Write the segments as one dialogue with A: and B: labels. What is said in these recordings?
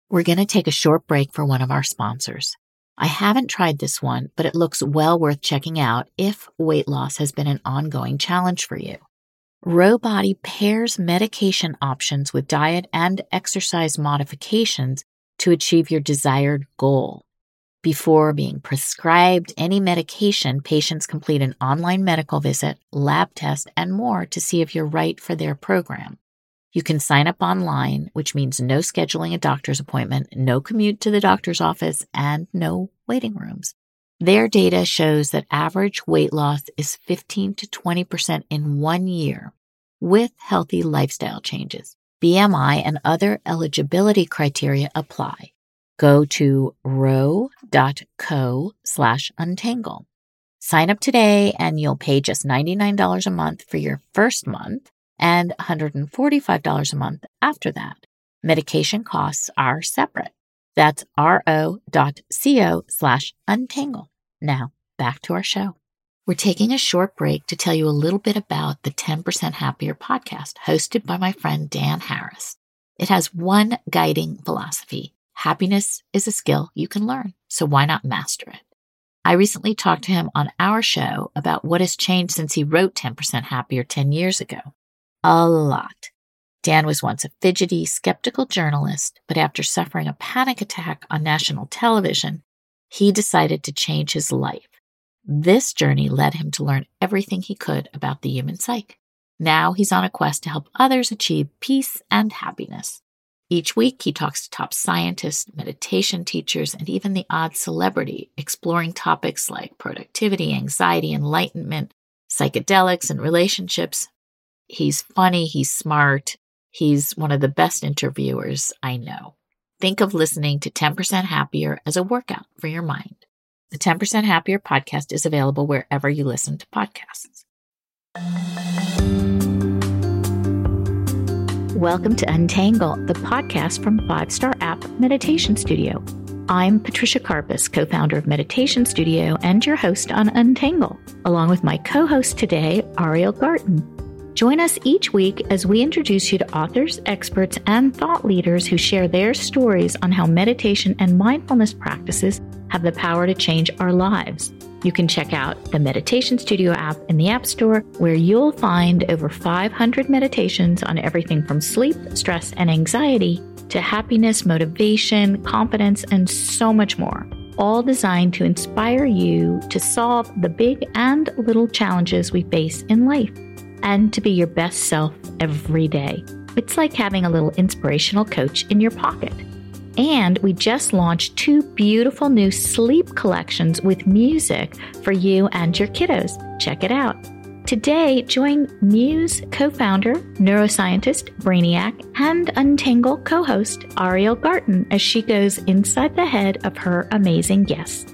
A: We're going to take a short break for one of our sponsors. I haven't tried this one, but it looks well worth checking out if weight loss has been an ongoing challenge for you. Rowbody pairs medication options with diet and exercise modifications to achieve your desired goal. Before being prescribed any medication, patients complete an online medical visit, lab test, and more to see if you're right for their program. You can sign up online, which means no scheduling a doctor's appointment, no commute to the doctor's office, and no waiting rooms. Their data shows that average weight loss is 15 to 20% in 1 year with healthy lifestyle changes. BMI and other eligibility criteria apply. Go to row.co/untangle. Sign up today and you'll pay just $99 a month for your first month and $145 a month after that. Medication costs are separate. That's ro.co/untangle. Now, back to our show. We're taking a short break to tell you a little bit about the 10% Happier podcast hosted by my friend Dan Harris. It has one guiding philosophy. Happiness is a skill you can learn, so why not master it? I recently talked to him on our show about what has changed since he wrote 10% Happier 10 years ago. A lot. Dan was once a fidgety, skeptical journalist, but after suffering a panic attack on national television, he decided to change his life. This journey led him to learn everything he could about the human psyche. Now he's on a quest to help others achieve peace and happiness. Each week, he talks to top scientists, meditation teachers, and even the odd celebrity, exploring topics like productivity, anxiety, enlightenment, psychedelics, and relationships. He's funny, he's smart, he's one of the best interviewers I know. Think of listening to 10% Happier as a workout for your mind. The 10% Happier podcast is available wherever you listen to podcasts. Welcome to Untangle, the podcast from 5-Star App Meditation Studio. I'm Patricia Karpus, co-founder of Meditation Studio and your host on Untangle, along with my co-host today, Ariel Garten. Join us each week as we introduce you to authors, experts, and thought leaders who share their stories on how meditation and mindfulness practices have the power to change our lives. You can check out the Meditation Studio app in the App Store, where you'll find over 500 meditations on everything from sleep, stress, and anxiety to happiness, motivation, confidence, and so much more, all designed to inspire you to solve the big and little challenges we face in life and to be your best self every day. It's like having a little inspirational coach in your pocket. And we just launched 2 beautiful new sleep collections with music for you and your kiddos. Check it out. Today, join Muse co-founder, neuroscientist, Brainiac, and Untangle co-host Ariel Garten as she goes inside the head of her amazing guests.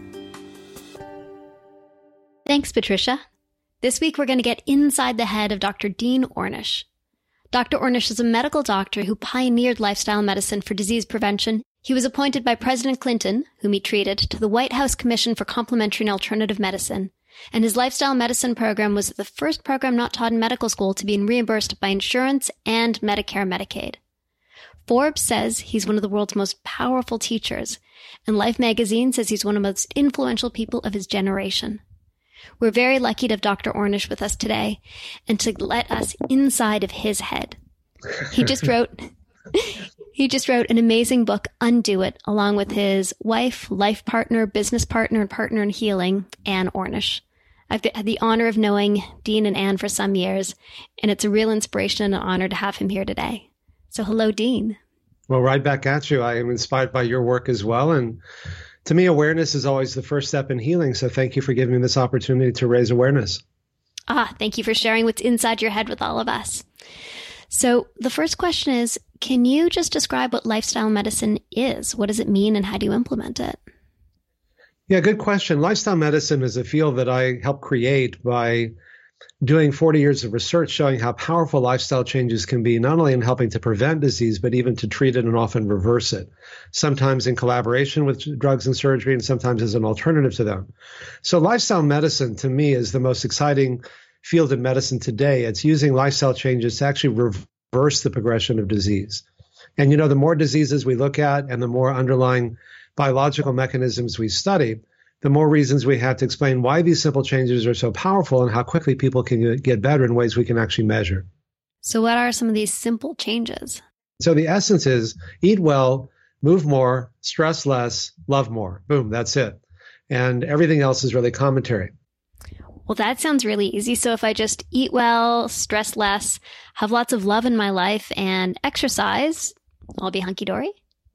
B: Thanks, Patricia. This week, we're going to get inside the head of Dr. Dean Ornish. Dr. Ornish is a medical doctor who pioneered lifestyle medicine for disease prevention. He was appointed by President Clinton, whom he treated, to the White House Commission for Complementary and Alternative Medicine, and his lifestyle medicine program was the first program not taught in medical school to be reimbursed by insurance and Medicare Medicaid. Forbes says he's one of the world's most powerful teachers, and Life magazine says he's one of the most influential people of his generation. We're very lucky to have Dr. Ornish with us today and to let us inside of his head. He just wrote an amazing book, Undo It, along with his wife, life partner, business partner, and partner in healing, Anne Ornish. I've had the honor of knowing Dean and Anne for some years, and it's a real inspiration and an honor to have him here today. So hello, Dean.
C: Well, right back at you. I am inspired by your work as well. And to me, awareness is always the first step in healing. So thank you for giving me this opportunity to raise awareness.
B: Thank you for sharing what's inside your head with all of us. So the first question is, can you just describe what lifestyle medicine is? What does it mean and how do you implement it?
C: Yeah, good question. Lifestyle medicine is a field that I helped create by doing 40 years of research showing how powerful lifestyle changes can be, not only in helping to prevent disease, but even to treat it and often reverse it, sometimes in collaboration with drugs and surgery and sometimes as an alternative to them. So lifestyle medicine, to me, is the most exciting field in medicine today. It's using lifestyle changes to actually reverse the progression of disease. And, you know, the more diseases we look at and the more underlying biological mechanisms we study, the more reasons we have to explain why these simple changes are so powerful and how quickly people can get better in ways we can actually measure.
B: So what are some of these simple changes?
C: So the essence is eat well, move more, stress less, love more. Boom, that's it. And everything else is really commentary.
B: Well, that sounds really easy. So if I just eat well, stress less, have lots of love in my life, and exercise, I'll be hunky-dory?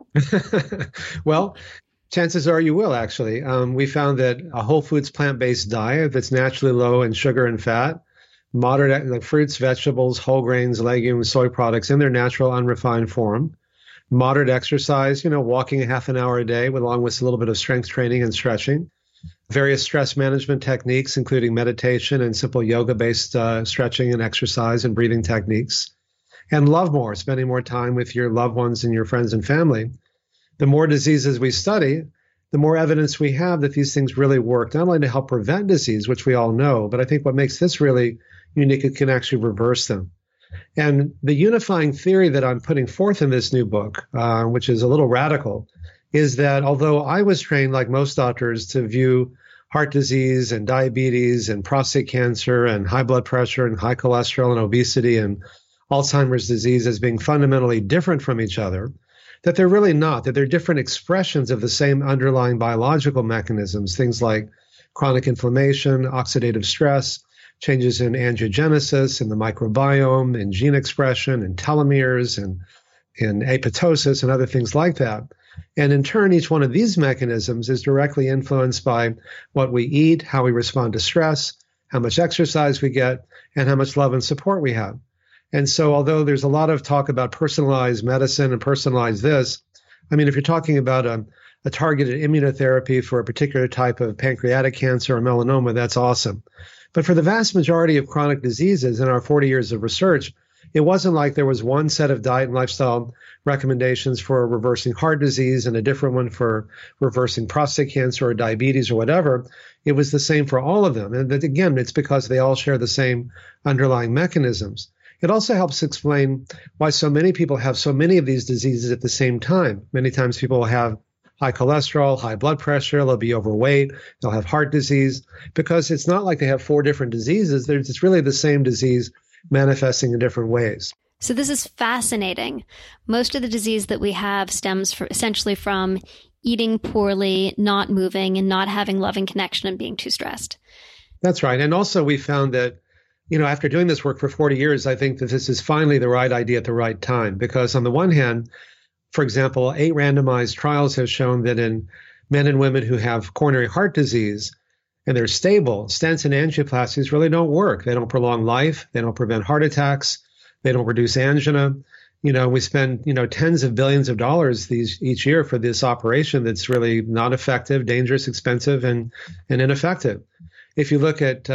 C: Well, chances are you will, actually. We found that a whole foods plant-based diet that's naturally low in sugar and fat, moderate like fruits, vegetables, whole grains, legumes, soy products in their natural, unrefined form, moderate exercise, you know, walking a half an hour a day along with a little bit of strength training and stretching, various stress management techniques, including meditation and simple yoga-based stretching and exercise and breathing techniques, and love more, spending more time with your loved ones and your friends and family. The more diseases we study, the more evidence we have that these things really work, not only to help prevent disease, which we all know, but I think what makes this really unique, it can actually reverse them. And the unifying theory that I'm putting forth in this new book, which is a little radical, is that although I was trained, like most doctors, to view heart disease and diabetes and prostate cancer and high blood pressure and high cholesterol and obesity and Alzheimer's disease as being fundamentally different from each other, that they're really not, that they're different expressions of the same underlying biological mechanisms, things like chronic inflammation, oxidative stress, changes in angiogenesis, in the microbiome, in gene expression, in telomeres, and in apoptosis, and other things like that. And in turn, each one of these mechanisms is directly influenced by what we eat, how we respond to stress, how much exercise we get, and how much love and support we have. And so although there's a lot of talk about personalized medicine and personalized this, I mean, if you're talking about a targeted immunotherapy for a particular type of pancreatic cancer or melanoma, that's awesome. But for the vast majority of chronic diseases in our 40 years of research, it wasn't like there was one set of diet and lifestyle recommendations for reversing heart disease and a different one for reversing prostate cancer or diabetes or whatever. It was the same for all of them. And that, again, it's because they all share the same underlying mechanisms. It also helps explain why so many people have so many of these diseases at the same time. Many times people will have high cholesterol, high blood pressure, they'll be overweight, they'll have heart disease, because it's not like they have 4 different diseases. It's really the same disease manifesting in different ways.
B: So this is fascinating. Most of the disease that we have stems essentially from eating poorly, not moving, and not having loving connection and being too stressed.
C: That's right. And also we found that, you know, after doing this work for 40 years, I think that this is finally the right idea at the right time. Because on the one hand, for example, 8 randomized trials have shown that in men and women who have coronary heart disease and they're stable, stents and angioplasties really don't work. They don't prolong life. They don't prevent heart attacks. They don't reduce angina. You know, we spend, tens of billions of dollars each year for this operation that's really not effective, dangerous, expensive, and ineffective. If you look at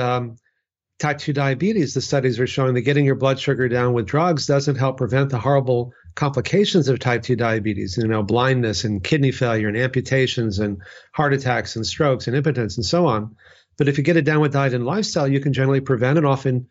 C: type 2 diabetes, the studies are showing that getting your blood sugar down with drugs doesn't help prevent the horrible complications of type 2 diabetes, blindness and kidney failure and amputations and heart attacks and strokes and impotence and so on. But if you get it down with diet and lifestyle, you can generally prevent and often,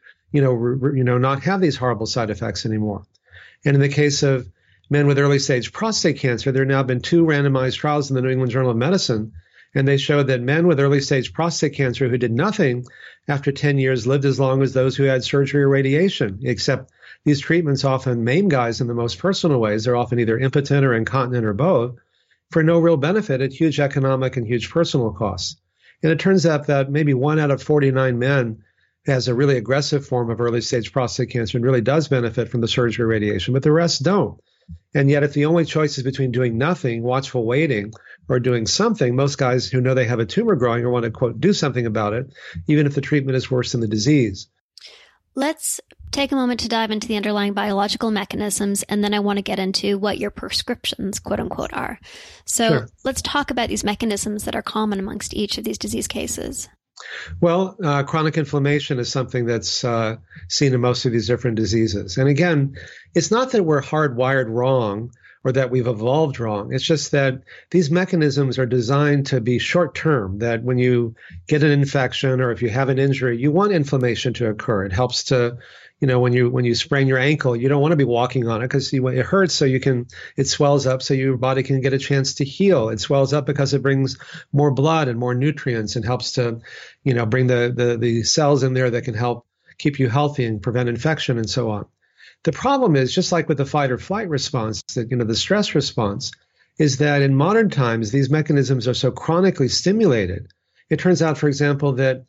C: not have these horrible side effects anymore. And in the case of men with early stage prostate cancer, there have now been 2 randomized trials in the New England Journal of Medicine, and they showed that men with early stage prostate cancer who did nothing after 10 years lived as long as those who had surgery or radiation, except these treatments often maim guys in the most personal ways. They're often either impotent or incontinent or both, for no real benefit at huge economic and huge personal costs. And it turns out that maybe 1 out of 49 men has a really aggressive form of early stage prostate cancer and really does benefit from the surgery or radiation, but the rest don't. And yet if the only choice is between doing nothing, watchful waiting, or doing something, most guys who know they have a tumor growing or want to, quote, do something about it, even if the treatment is worse than the disease.
B: Let's take a moment to dive into the underlying biological mechanisms, and then I want to get into what your prescriptions, quote unquote, are. So
C: Sure.
B: Let's talk about these mechanisms that are common amongst each of these disease cases.
C: Well, chronic inflammation is something that's seen in most of these different diseases. And again, it's not that we're hardwired wrong or that we've evolved wrong. It's just that these mechanisms are designed to be short-term, that when you get an infection or if you have an injury, you want inflammation to occur. It helps to, when you sprain your ankle, you don't want to be walking on it because it hurts. So it swells up so your body can get a chance to heal. It swells up because it brings more blood and more nutrients and helps to, bring the cells in there that can help keep you healthy and prevent infection and so on. The problem is, just like with the fight or flight response, the stress response, is that in modern times, these mechanisms are so chronically stimulated. It turns out, for example, that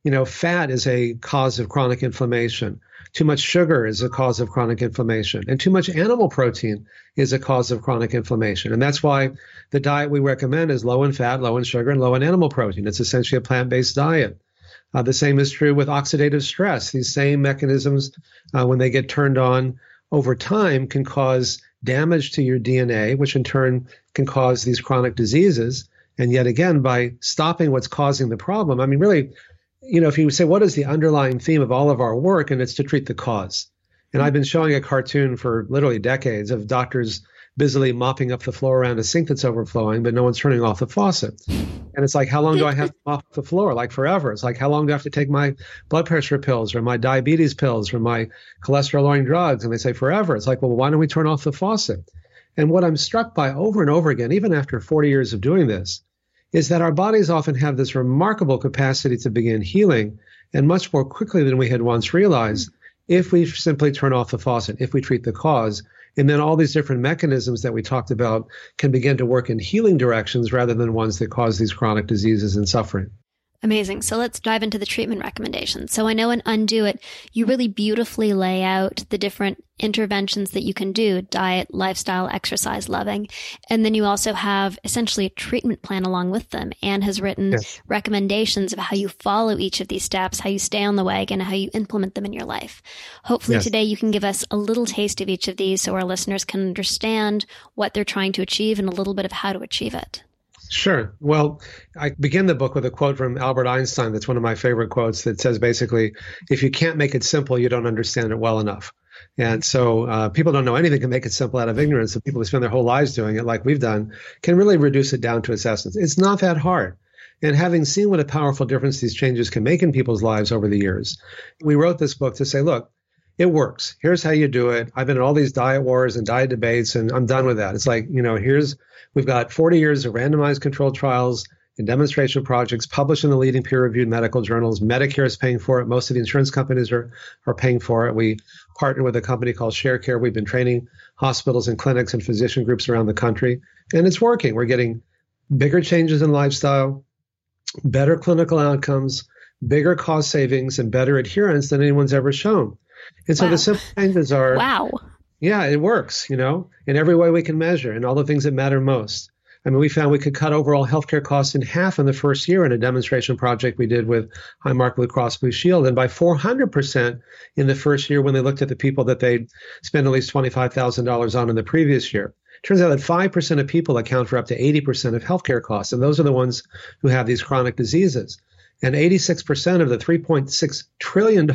C: fat is a cause of chronic inflammation. Too much sugar is a cause of chronic inflammation. And too much animal protein is a cause of chronic inflammation. And that's why the diet we recommend is low in fat, low in sugar, and low in animal protein. It's essentially a plant-based diet. The same is true with oxidative stress. These same mechanisms, when they get turned on over time, can cause damage to your DNA, which in turn can cause these chronic diseases. And yet again, by stopping what's causing the problem, I mean, really, if you say, what is the underlying theme of all of our work? And it's to treat the cause. And I've been showing a cartoon for literally decades of doctors busily mopping up the floor around a sink that's overflowing, but no one's turning off the faucet. And it's like, how long do I have to mop the floor? Like forever. It's like, how long do I have to take my blood pressure pills or my diabetes pills or my cholesterol-lowering drugs? And they say forever. It's like, well, why don't we turn off the faucet? And what I'm struck by over and over again, even after 40 years of doing this, is that our bodies often have this remarkable capacity to begin healing, and much more quickly than we had once realized, if we simply turn off the faucet, if we treat the cause. And then all these different mechanisms that we talked about can begin to work in healing directions rather than ones that cause these chronic diseases and suffering.
B: Amazing. So let's dive into the treatment recommendations. So I know in Undo It, you really beautifully lay out the different interventions that you can do: diet, lifestyle, exercise, loving. And then you also have essentially a treatment plan along with them. Anne has written recommendations of how you follow each of these steps, how you stay on the wagon, and how you implement them in your life. Hopefully today you can give us a little taste of each of these so our listeners can understand what they're trying to achieve and a little bit of how to achieve it.
C: Sure. Well, I begin the book with a quote from Albert Einstein that's one of my favorite quotes that says basically, if you can't make it simple, you don't understand it well enough. And so people don't know anything can make it simple out of ignorance. The people who spend their whole lives doing it, like we've done, can really reduce it down to its essence. It's not that hard. And having seen what a powerful difference these changes can make in people's lives over the years, we wrote this book to say, look, it works. Here's how you do it. I've been in all these diet wars and diet debates, and I'm done with that. It's like, we've got 40 years of randomized controlled trials and demonstration projects published in the leading peer-reviewed medical journals. Medicare is paying for it. Most of the insurance companies are paying for it. We partner with a company called Sharecare. We've been training hospitals and clinics and physician groups around the country, and it's working. We're getting bigger changes in lifestyle, better clinical outcomes, bigger cost savings, and better adherence than anyone's ever shown. And so the simple changes are, yeah, it works, in every way we can measure and all the things that matter most. I mean, we found we could cut overall healthcare costs in half in the first year in a demonstration project we did with Highmark Blue Cross Blue Shield, and by 400% in the first year when they looked at the people that they'd spent at least $25,000 on in the previous year. Turns out that 5% of people account for up to 80% of healthcare costs, and those are the ones who have these chronic diseases. And 86% of the $3.6 trillion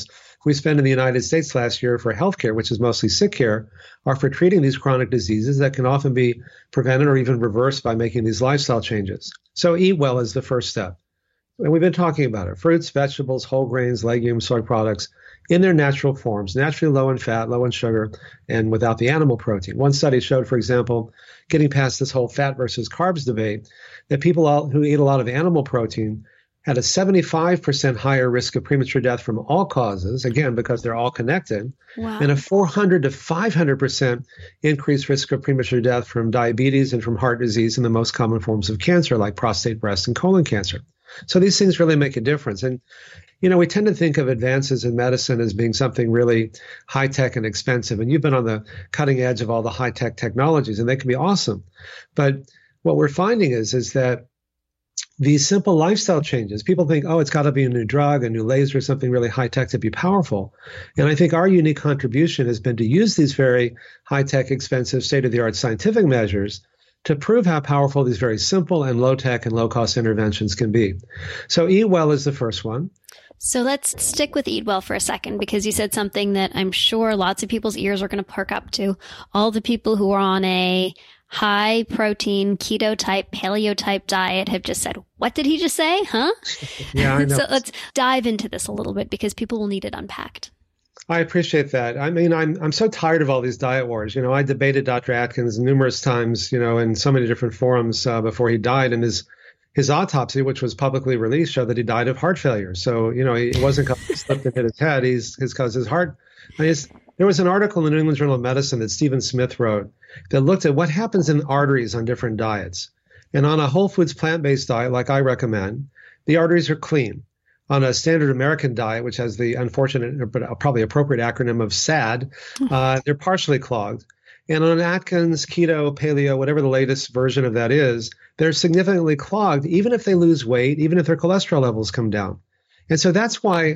C: we spent in the United States last year for healthcare, which is mostly sick care, are for treating these chronic diseases that can often be prevented or even reversed by making these lifestyle changes. So eat well is the first step. And we've been talking about it. Fruits, vegetables, whole grains, legumes, soy products in their natural forms, naturally low in fat, low in sugar, and without the animal protein. One study showed, for example, getting past this whole fat versus carbs debate, that people who eat a lot of animal protein had a 75% higher risk of premature death from all causes, again, because they're all connected, and a 400 to 500% increased risk of premature death from diabetes and from heart disease and the most common forms of cancer like prostate, breast, and colon cancer. So these things really make a difference. And, we tend to think of advances in medicine as being something really high-tech and expensive. And you've been on the cutting edge of all the high-tech technologies, and they can be awesome. But what we're finding is that these simple lifestyle changes, people think, oh, it's got to be a new drug, a new laser, something really high-tech to be powerful. And I think our unique contribution has been to use these very high-tech, expensive, state-of-the-art scientific measures to prove how powerful these very simple and low-tech and low-cost interventions can be. So Eat Well is the first one.
B: So let's stick with Eat Well for a second, because you said something that I'm sure lots of people's ears are going to perk up to. All the people who are on a high protein, keto type, paleo type diet have just said, what did he just say? Huh?
C: Yeah, I know.
B: So let's dive into this a little bit because people will need it unpacked.
C: I appreciate that. I mean, I'm so tired of all these diet wars. I debated Dr. Atkins numerous times, in so many different forums before he died, and his autopsy, which was publicly released, showed that he died of heart failure. So, it wasn't because he slipped and hit his head. It's because his heart. There was an article in the New England Journal of Medicine that Stephen Smith wrote that looked at what happens in arteries on different diets. And on a whole foods plant-based diet, like I recommend, the arteries are clean. On a standard American diet, which has the unfortunate but probably appropriate acronym of SAD, they're partially clogged. And on Atkins, keto, paleo, whatever the latest version of that is, they're significantly clogged, even if they lose weight, even if their cholesterol levels come down. And so that's why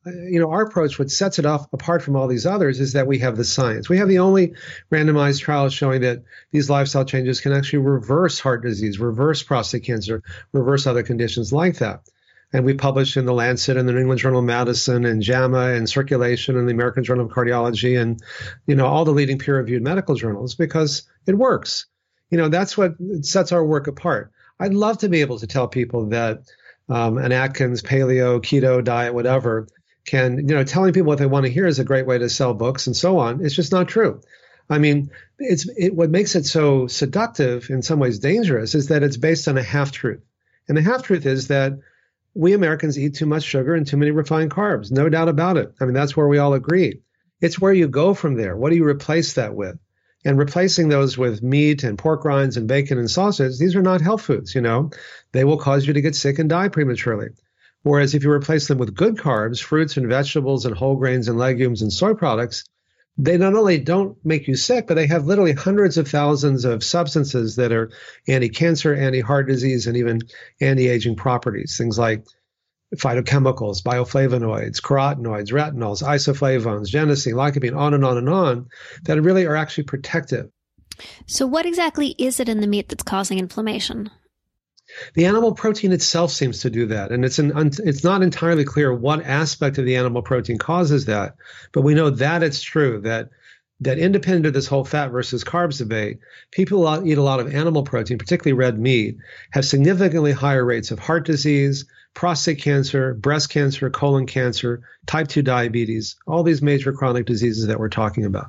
C: our approach, what sets it off apart from all these others, is that we have the science. We have the only randomized trials showing that these lifestyle changes can actually reverse heart disease, reverse prostate cancer, reverse other conditions like that. And we published in the Lancet and the New England Journal of Medicine and JAMA and Circulation and the American Journal of Cardiology and, all the leading peer-reviewed medical journals because it works. That's what sets our work apart. I'd love to be able to tell people that an Atkins, paleo, keto diet, whatever, can, telling people what they want to hear is a great way to sell books and so on. It's just not true. I mean, what makes it so seductive, in some ways dangerous, is that it's based on a half-truth. And the half-truth is that we Americans eat too much sugar and too many refined carbs. No doubt about it. I mean, that's where we all agree. It's where you go from there. What do you replace that with? And replacing those with meat and pork rinds and bacon and sausage, these are not health foods, They will cause you to get sick and die prematurely. Whereas if you replace them with good carbs, fruits and vegetables and whole grains and legumes and soy products, they not only don't make you sick, but they have literally hundreds of thousands of substances that are anti-cancer, anti-heart disease, and even anti-aging properties. Things like phytochemicals, bioflavonoids, carotenoids, retinols, isoflavones, genistein, lycopene, on and on and on, that really are actually protective.
B: So what exactly is it in the meat that's causing inflammation?
C: The animal protein itself seems to do that, and it's not entirely clear what aspect of the animal protein causes that, but we know that it's true, that independent of this whole fat versus carbs debate, people who eat a lot of animal protein, particularly red meat, have significantly higher rates of heart disease, prostate cancer, breast cancer, colon cancer, type 2 diabetes, all these major chronic diseases that we're talking about.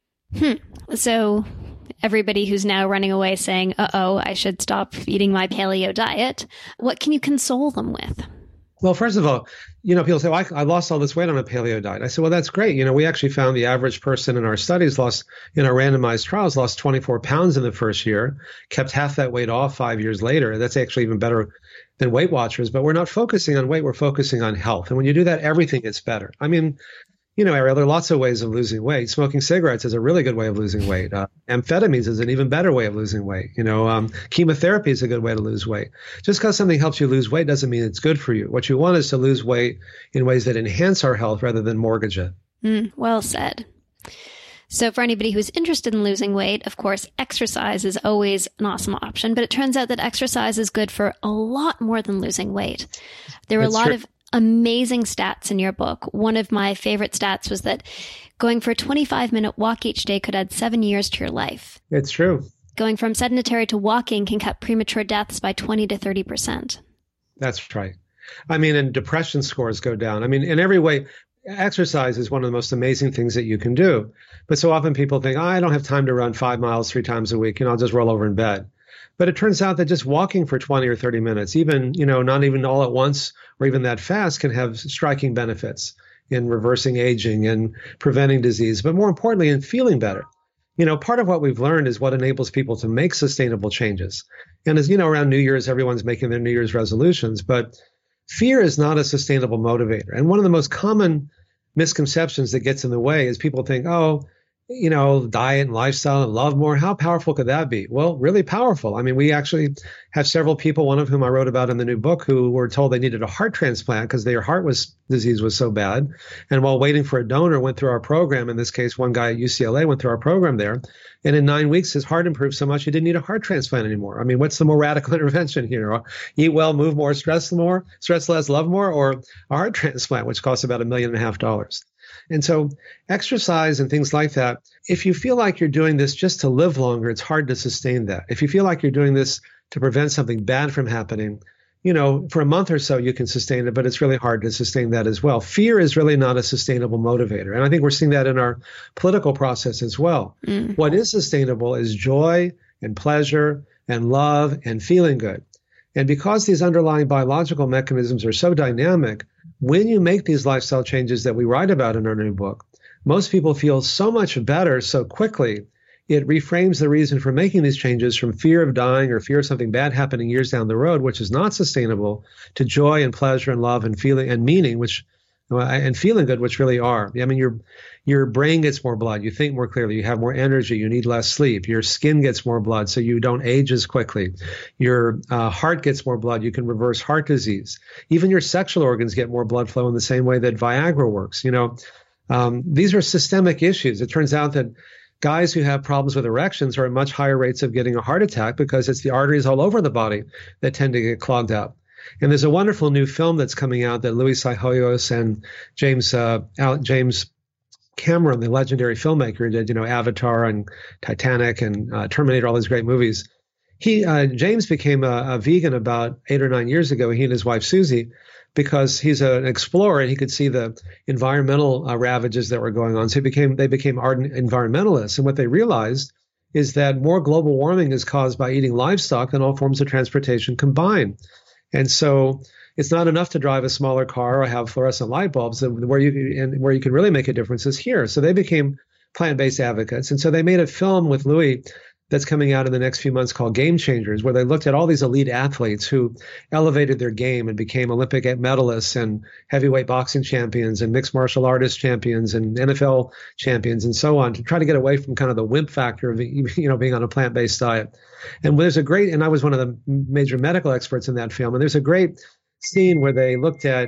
B: So everybody who's now running away saying, I should stop eating my paleo diet, what can you console them with?
C: Well, first of all, people say, well, I lost all this weight on a paleo diet. I said, well, that's great. We actually found the average person in our studies in our randomized trials, lost 24 pounds in the first year, kept half that weight off 5 years later. That's actually even better than Weight Watchers. But we're not focusing on weight. We're focusing on health. And when you do that, everything gets better. I mean, Ariel, there are lots of ways of losing weight. Smoking cigarettes is a really good way of losing weight. Amphetamines is an even better way of losing weight. Chemotherapy is a good way to lose weight. Just because something helps you lose weight doesn't mean it's good for you. What you want is to lose weight in ways that enhance our health rather than mortgage it.
B: Well said. So for anybody who's interested in losing weight, of course, exercise is always an awesome option, but it turns out that exercise is good for a lot more than losing weight. There are a lot of amazing stats in your book. One of my favorite stats was that going for a 25-minute walk each day could add 7 years to your life.
C: It's true.
B: Going from sedentary to walking can cut premature deaths by 20 to 30%.
C: That's right. I mean, and depression scores go down. I mean, in every way, exercise is one of the most amazing things that you can do. But so often people think, I don't have time to run 5 miles 3 times a week, I'll just roll over in bed. But it turns out that just walking for 20 or 30 minutes, even, not even all at once or even that fast, can have striking benefits in reversing aging and preventing disease, but more importantly, in feeling better. Part of what we've learned is what enables people to make sustainable changes. And as around New Year's, everyone's making their New Year's resolutions, but fear is not a sustainable motivator. And one of the most common misconceptions that gets in the way is people think, diet and lifestyle and love more. How powerful could that be? Well, really powerful. I mean, we actually have several people, one of whom I wrote about in the new book, who were told they needed a heart transplant because their heart disease was so bad. And while waiting for a donor, went through our program. In this case, one guy at UCLA went through our program there. And in 9 weeks, his heart improved so much he didn't need a heart transplant anymore. I mean, what's the more radical intervention here? Eat well, move more, stress less, love more, or a heart transplant, which costs about $1.5 million. And so exercise and things like that, if you feel like you're doing this just to live longer, it's hard to sustain that. If you feel like you're doing this to prevent something bad from happening, for a month or so you can sustain it, but it's really hard to sustain that as well. Fear is really not a sustainable motivator. And I think we're seeing that in our political process as well. What is sustainable is joy and pleasure and love and feeling good. And because these underlying biological mechanisms are so dynamic, when you make these lifestyle changes that we write about in our new book, most people feel so much better so quickly. It reframes the reason for making these changes from fear of dying or fear of something bad happening years down the road, which is not sustainable, to joy and pleasure and love and feeling and meaning, and feeling good, which really are. I mean, your brain gets more blood. You think more clearly. You have more energy. You need less sleep. Your skin gets more blood, so you don't age as quickly. Your heart gets more blood. You can reverse heart disease. Even your sexual organs get more blood flow in the same way that Viagra works. These are systemic issues. It turns out that guys who have problems with erections are at much higher rates of getting a heart attack because it's the arteries all over the body that tend to get clogged up. And there's a wonderful new film that's coming out that Luis Hoyos and James Cameron, the legendary filmmaker, did, Avatar and Titanic and Terminator, all these great movies. James became a vegan about 8 or 9 years ago, he and his wife Susie, because he's an explorer and he could see the environmental ravages that were going on. So they became ardent environmentalists. And what they realized is that more global warming is caused by eating livestock than all forms of transportation combined. And so it's not enough to drive a smaller car or have fluorescent light bulbs. Where you can really make a difference is here. So they became plant-based advocates. And so they made a film with Louis that's coming out in the next few months called Game Changers, where they looked at all these elite athletes who elevated their game and became Olympic medalists and heavyweight boxing champions and mixed martial artist champions and NFL champions and so on, to try to get away from kind of the wimp factor of, being on a plant-based diet. And I was one of the major medical experts in that film, and there's a great scene where they looked at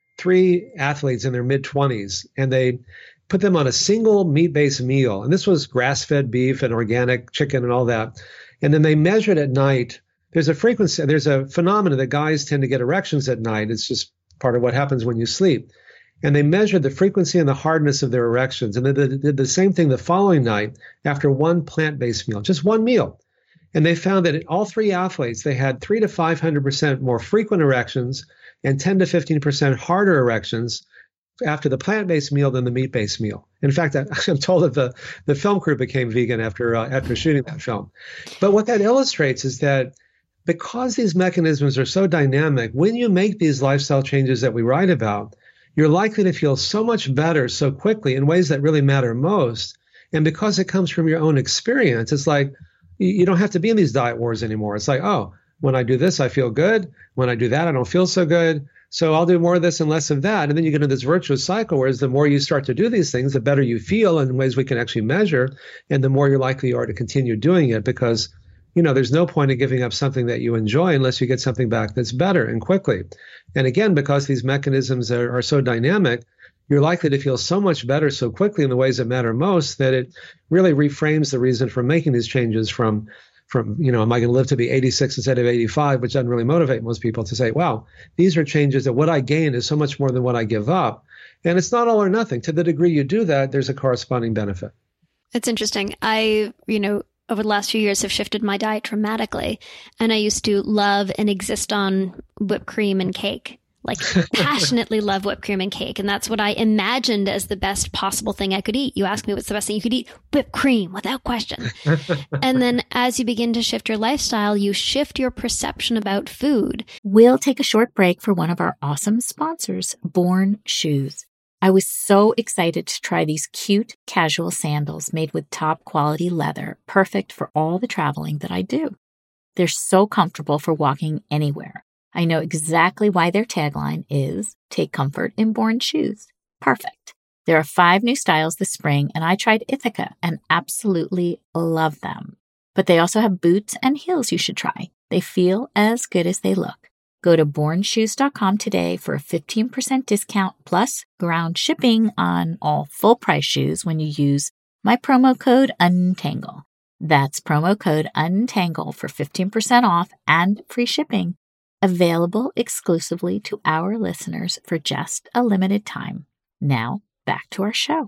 C: 3 athletes in their mid-20s, and they put them on a single meat-based meal. And this was grass-fed beef and organic chicken and all that. And then they measured at night. There's a phenomenon that guys tend to get erections at night. It's just part of what happens when you sleep. And they measured the frequency and the hardness of their erections. And they did the same thing the following night after one plant-based meal, just one meal. And they found that all 3 athletes, they had 300 to 500% more frequent erections and 10 to 15% harder erections after the plant-based meal than the meat-based meal. In fact, I'm told that the film crew became vegan after shooting that film. But what that illustrates is that because these mechanisms are so dynamic, when you make these lifestyle changes that we write about, you're likely to feel so much better so quickly in ways that really matter most. And because it comes from your own experience, it's like you don't have to be in these diet wars anymore. It's like, oh, when I do this, I feel good. When I do that, I don't feel so good. So I'll do more of this and less of that. And then you get into this virtuous cycle, whereas the more you start to do these things, the better you feel in ways we can actually measure, and the more you're likely you are to continue doing it, because, there's no point in giving up something that you enjoy unless you get something back that's better and quickly. And again, because these mechanisms are so dynamic, you're likely to feel so much better so quickly in the ways that matter most that it really reframes the reason for making these changes from am I going to live to be 86 instead of 85, which doesn't really motivate most people to say, wow, these are changes that what I gain is so much more than what I give up. And it's not all or nothing. To the degree you do that, there's a corresponding benefit.
B: It's interesting. I, over the last few years have shifted my diet dramatically. And I used to love and exist on whipped cream and cake. Like passionately love whipped cream and cake. And that's what I imagined as the best possible thing I could eat. You ask me what's the best thing you could eat? Whipped cream, without question. And then as you begin to shift your lifestyle, you shift your perception about food.
A: We'll take a short break for one of our awesome sponsors, Born Shoes. I was so excited to try these cute casual sandals made with top quality leather, perfect for all the traveling that I do. They're so comfortable for walking anywhere. I know exactly why their tagline is, take comfort in Born Shoes. Perfect. There are 5 new styles this spring, and I tried Ithaca and absolutely love them. But they also have boots and heels you should try. They feel as good as they look. Go to bornshoes.com today for a 15% discount plus ground shipping on all full-price shoes when you use my promo code UNTANGLE. That's promo code UNTANGLE for 15% off and free shipping. Available exclusively to our listeners for just a limited time. Now, back to our show.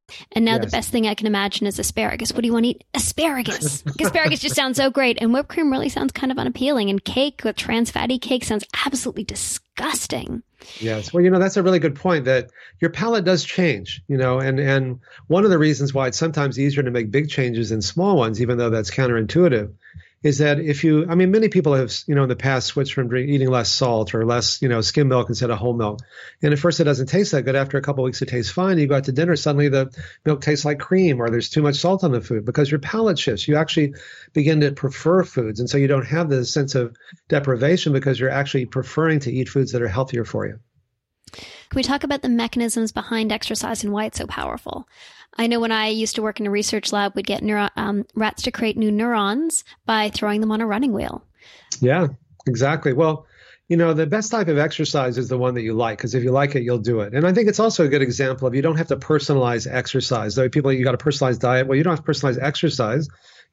B: And now the best thing I can imagine is asparagus. What do you want to eat? Asparagus. Asparagus just sounds so great. And whipped cream really sounds kind of unappealing. And cake with trans fatty cake sounds absolutely disgusting.
C: Yes. Well, that's a really good point, that your palate does change, and one of the reasons why it's sometimes easier to make big changes than small ones, even though that's counterintuitive, is that many people have, in the past switched from eating less salt or less, skim milk instead of whole milk. And at first it doesn't taste that good. After a couple of weeks, it tastes fine. You go out to dinner, suddenly the milk tastes like cream, or there's too much salt on the food because your palate shifts. You actually begin to prefer foods. And so you don't have this sense of deprivation because you're actually preferring to eat foods that are healthier for you.
B: Can we talk about the mechanisms behind exercise and why it's so powerful? I know when I used to work in a research lab, we'd get rats to create new neurons by throwing them on a running wheel.
C: Yeah, exactly. Well, the best type of exercise is the one that you like, because if you like it, you'll do it. And I think it's also a good example of you don't have to personalize exercise. Though people, you got a personalized diet. Well, you don't have to personalize exercise.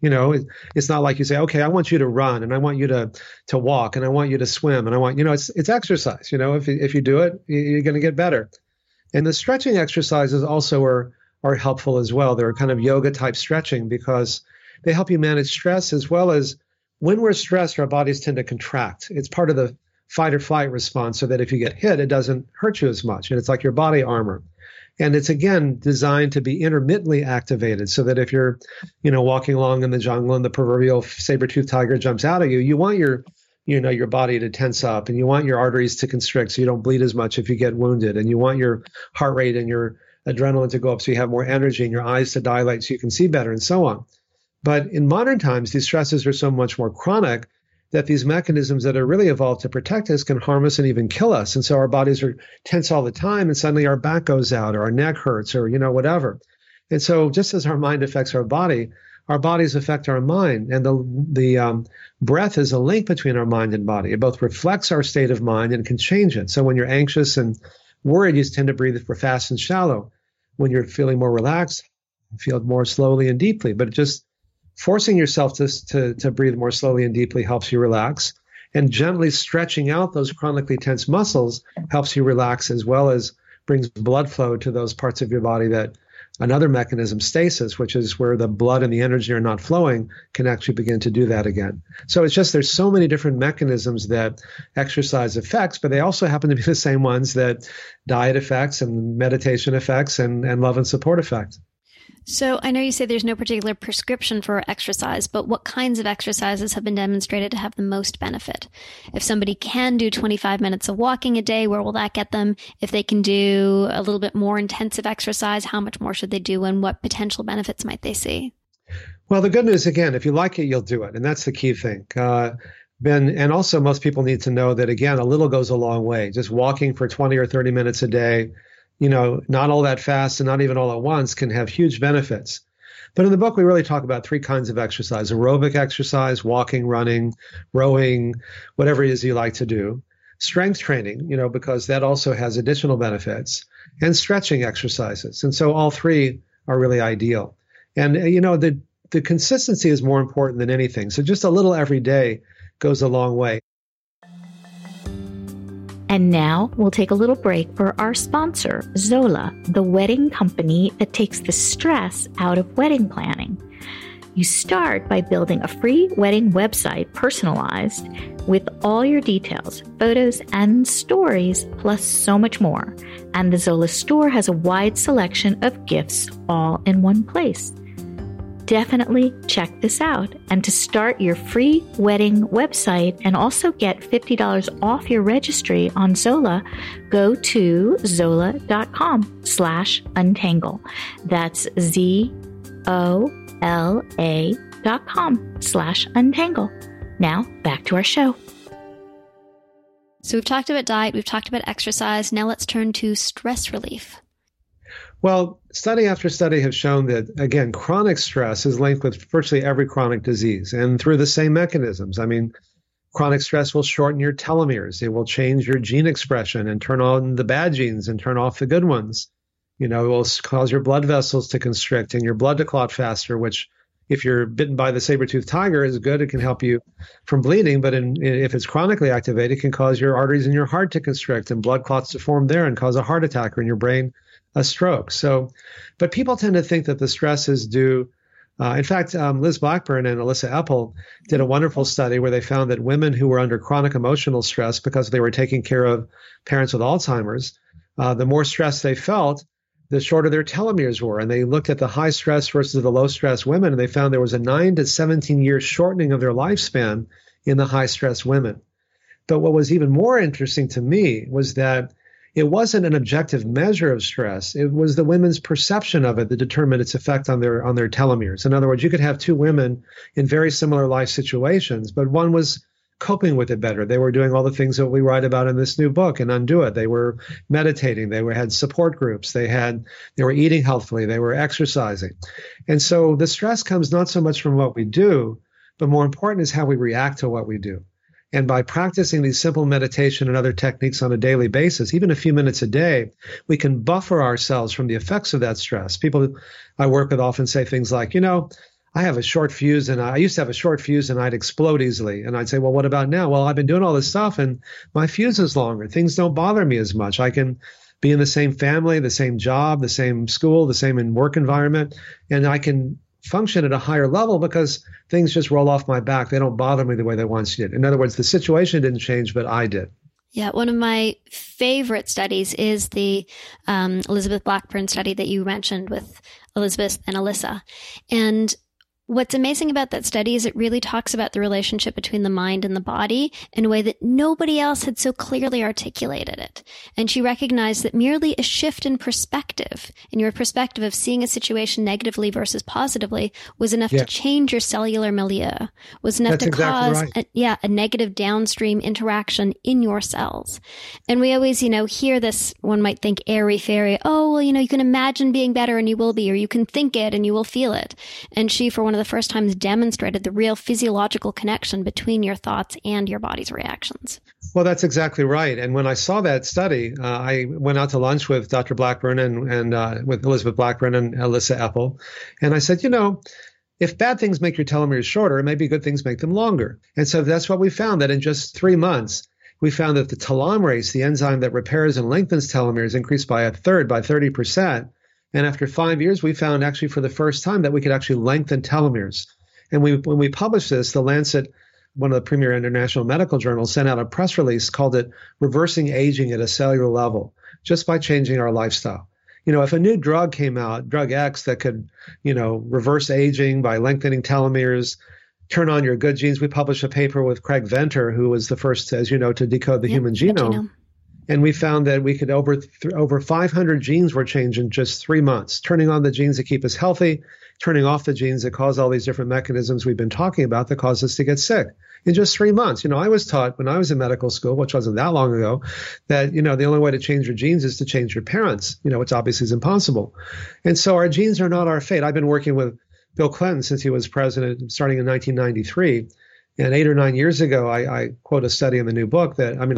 C: It's not like you say, okay, I want you to run and I want you to walk and I want you to swim and I want, it's exercise. If you do it, you're going to get better. And the stretching exercises also are helpful as well. They're kind of yoga type stretching because they help you manage stress, as well as when we're stressed, our bodies tend to contract. It's part of the fight or flight response, so that if you get hit, it doesn't hurt you as much. And it's like your body armor. And it's, again, designed to be intermittently activated so that if you're, walking along in the jungle and the proverbial saber-toothed tiger jumps out at you, you want your body to tense up, and you want your arteries to constrict so you don't bleed as much if you get wounded. And you want your heart rate and your adrenaline to go up so you have more energy, and your eyes to dilate so you can see better, and so on. But in modern times, these stresses are so much more chronic that these mechanisms that are really evolved to protect us can harm us and even kill us. And so our bodies are tense all the time, and suddenly our back goes out or our neck hurts or, whatever. And so just as our mind affects our bodies affect our mind. And the breath is a link between our mind and body. It both reflects our state of mind and can change it. So when you're anxious and worried, you tend to breathe fast and shallow. When you're feeling more relaxed, you feel more slowly and deeply. But just forcing yourself to breathe more slowly and deeply helps you relax. And gently stretching out those chronically tense muscles helps you relax, as well as brings blood flow to those parts of your body that another mechanism, stasis, which is where the blood and the energy are not flowing, can actually begin to do that again. So it's just there's so many different mechanisms that exercise affects, but they also happen to be the same ones that diet affects and meditation affects and love and support affect.
B: So I know you say there's no particular prescription for exercise, but what kinds of exercises have been demonstrated to have the most benefit? If somebody can do 25 minutes of walking a day, where will that get them? If they can do a little bit more intensive exercise, how much more should they do, and what potential benefits might they see?
C: Well, the good news, again, if you like it, you'll do it. And that's the key thing. And also most people need to know that, again, a little goes a long way. Just walking for 20 or 30 minutes a day, not all that fast and not even all at once, can have huge benefits. But in the book, we really talk about three kinds of exercise: aerobic exercise, walking, running, rowing, whatever it is you like to do; strength training, because that also has additional benefits; and stretching exercises. And so all three are really ideal. And, the consistency is more important than anything. So just a little every day goes a long way.
A: And now we'll take a little break for our sponsor, Zola, the wedding company that takes the stress out of wedding planning. You start by building a free wedding website, personalized, with all your details, photos, and stories, plus so much more. And the Zola store has a wide selection of gifts all in one place. Definitely check this out. And to start your free wedding website and also get $50 off your registry on Zola, go to zola.com/untangle. That's ZOLA.com/untangle. Now back to our show.
B: So we've talked about diet, we've talked about exercise. Now let's turn to stress relief.
C: Well, study after study have shown that, again, chronic stress is linked with virtually every chronic disease, and through the same mechanisms. I mean, chronic stress will shorten your telomeres. It will change your gene expression and turn on the bad genes and turn off the good ones. It will cause your blood vessels to constrict and your blood to clot faster, which, if you're bitten by the saber-toothed tiger, is good. It can help you from bleeding. But if it's chronically activated, it can cause your arteries in your heart to constrict and blood clots to form there and cause a heart attack, or in your brain, a stroke. So, but people tend to think that the stress is due. In fact, Liz Blackburn and Alyssa Epel did a wonderful study where they found that women who were under chronic emotional stress because they were taking care of parents with Alzheimer's, the more stress they felt, the shorter their telomeres were. And they looked at the high stress versus the low stress women, and they found there was a 9 to 17 year shortening of their lifespan in the high stress women. But what was even more interesting to me was that it wasn't an objective measure of stress. It was the women's perception of it that determined its effect on their telomeres. In other words, you could have two women in very similar life situations, but one was coping with it better. They were doing all the things that we write about in this new book and Undo It. They were meditating. They had support groups. They were eating healthfully. They were exercising. And so the stress comes not so much from what we do, but more important is how we react to what we do. And by practicing these simple meditation and other techniques on a daily basis, even a few minutes a day, we can buffer ourselves from the effects of that stress. People I work with often say things like, I have a short fuse and I used to have a short fuse and I'd explode easily. And I'd say, well, what about now? Well, I've been doing all this stuff and my fuse is longer. Things don't bother me as much. I can be in the same family, the same job, the same school, the same work environment, and I can function at a higher level because things just roll off my back. They don't bother me the way they once did. In other words, the situation didn't change, but I did.
B: Yeah, one of my favorite studies is the Elizabeth Blackburn study that you mentioned with Elizabeth and Alyssa. And what's amazing about that study is it really talks about the relationship between the mind and the body in a way that nobody else had so clearly articulated it. And she recognized that merely a shift in perspective, in your perspective of seeing a situation negatively versus positively, was enough to change your cellular milieu, was enough to cause a negative downstream interaction in your cells. And we always, hear this, one might think airy-fairy, you can imagine being better and you will be, or you can think it and you will feel it. And she, for one of the first times, demonstrated the real physiological connection between your thoughts and your body's reactions.
C: Well, that's exactly right. And when I saw that study, I went out to lunch with Dr. Blackburn and with Elizabeth Blackburn and Alyssa Epel. And I said, if bad things make your telomeres shorter, maybe good things make them longer. And so that's what we found, that in just 3 months, we found that the telomerase, the enzyme that repairs and lengthens telomeres, increased by a third, by 30%. And after 5 years, we found actually for the first time that we could actually lengthen telomeres. And when we published this, The Lancet, one of the premier international medical journals, sent out a press release, called it Reversing Aging at a Cellular Level, just by changing our lifestyle. If a new drug came out, drug X, that could, reverse aging by lengthening telomeres, turn on your good genes. We published a paper with Craig Venter, who was the first, as you know, to decode the human genome. And we found that we could over 500 genes were changed in just 3 months, turning on the genes that keep us healthy, turning off the genes that cause all these different mechanisms we've been talking about that cause us to get sick in just 3 months. I was taught when I was in medical school, which wasn't that long ago, that, the only way to change your genes is to change your parents, which obviously is impossible. And so our genes are not our fate. I've been working with Bill Clinton since he was president, starting in 1993. And 8 or 9 years ago, I quote a story in the new book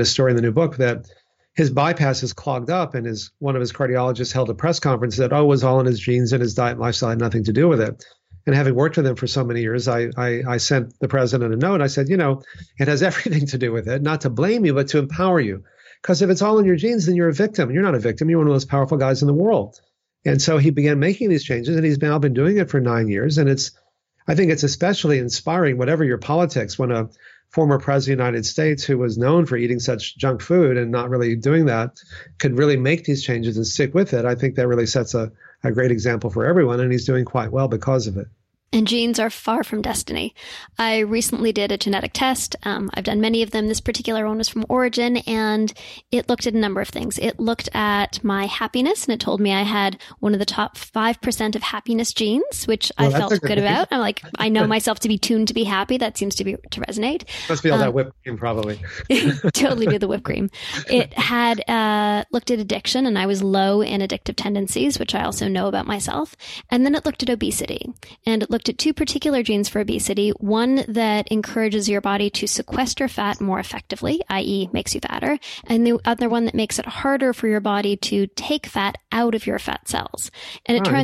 C: that his bypass is clogged up, and one of his cardiologists held a press conference that, it was all in his genes and his diet and lifestyle, had nothing to do with it. And having worked with him for so many years, I sent the president a note. I said, it has everything to do with it, not to blame you, but to empower you. Because if it's all in your genes, then you're a victim. You're not a victim. You're one of the most powerful guys in the world. And so he began making these changes, and he's now been doing it for 9 years. And I think it's especially inspiring, whatever your politics, when a former president of the United States, who was known for eating such junk food and not really doing that, could really make these changes and stick with it. I think that really sets a great example for everyone, and he's doing quite well because of it.
B: And genes are far from destiny. I recently did a genetic test. I've done many of them. This particular one was from Origin, and it looked at a number of things. It looked at my happiness, and it told me I had one of the top 5% of happiness genes, which I felt good about. I'm like, I know myself to be tuned to be happy. That seems to resonate.
C: Must be all that whipped cream, probably.
B: Totally be the whipped cream. It had looked at addiction, and I was low in addictive tendencies, which I also know about myself. And then it looked at obesity, and it looked at 2 particular genes for obesity, one that encourages your body to sequester fat more effectively, i.e. makes you fatter, and the other one that makes it harder for your body to take fat out of your fat cells. And it turns out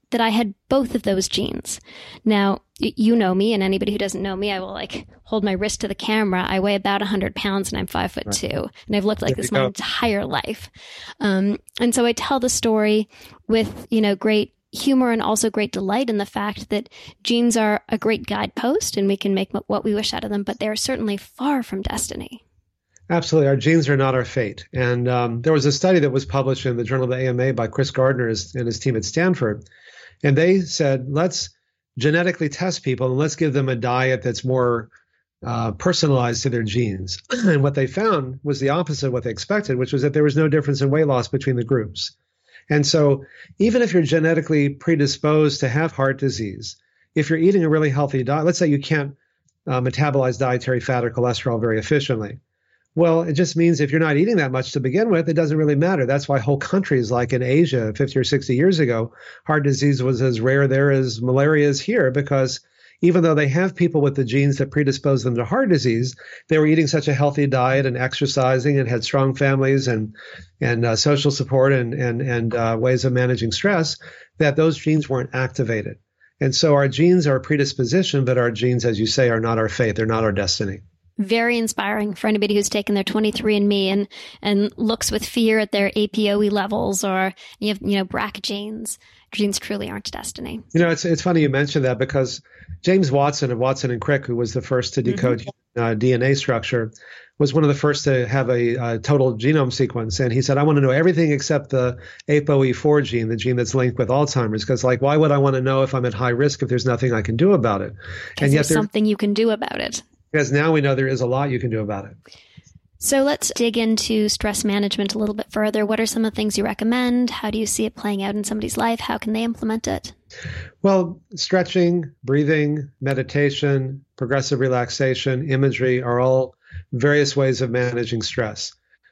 B: that I had both of those genes. Now, you know me, and anybody who doesn't know me, I will hold my wrist to the camera. I weigh about 100 pounds and I'm 5'2", and I've looked like this my entire life. And so I tell the story with, great humor and also great delight in the fact that genes are a great guidepost and we can make what we wish out of them, but they are certainly far from destiny.
C: Absolutely. Our genes are not our fate. And there was a study that was published in the Journal of the AMA by Chris Gardner and his team at Stanford. And they said, let's genetically test people and let's give them a diet that's more personalized to their genes. And what they found was the opposite of what they expected, which was that there was no difference in weight loss between the groups. And so even if you're genetically predisposed to have heart disease, if you're eating a really healthy diet, let's say you can't metabolize dietary fat or cholesterol very efficiently. Well, it just means if you're not eating that much to begin with, it doesn't really matter. That's why whole countries like in Asia 50 or 60 years ago, heart disease was as rare there as malaria is here, because even though they have people with the genes that predispose them to heart disease, they were eating such a healthy diet and exercising and had strong families and social support and ways of managing stress that those genes weren't activated. And so our genes are a predisposition, but our genes, as you say, are not our fate. They're not our destiny.
B: Very inspiring for anybody who's taken their 23andMe and looks with fear at their APOE levels, or you have, BRCA genes. Genes truly aren't destiny.
C: It's funny you mentioned that, because James Watson of Watson and Crick, who was the first to decode DNA structure, was one of the first to have a total genome sequence. And he said, I want to know everything except the ApoE4 gene, the gene that's linked with Alzheimer's, because why would I want to know if I'm at high risk if there's nothing I can do about it?
B: And yet there's something you can do about it.
C: Because now we know there is a lot you can do about it.
B: So let's dig into stress management a little bit further. What are some of the things you recommend? How do you see it playing out in somebody's life? How can they implement it?
C: Well, stretching, breathing, meditation, progressive relaxation, imagery are all various ways of managing stress.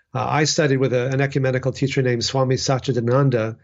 C: I studied with an ecumenical teacher named Swami Satchidananda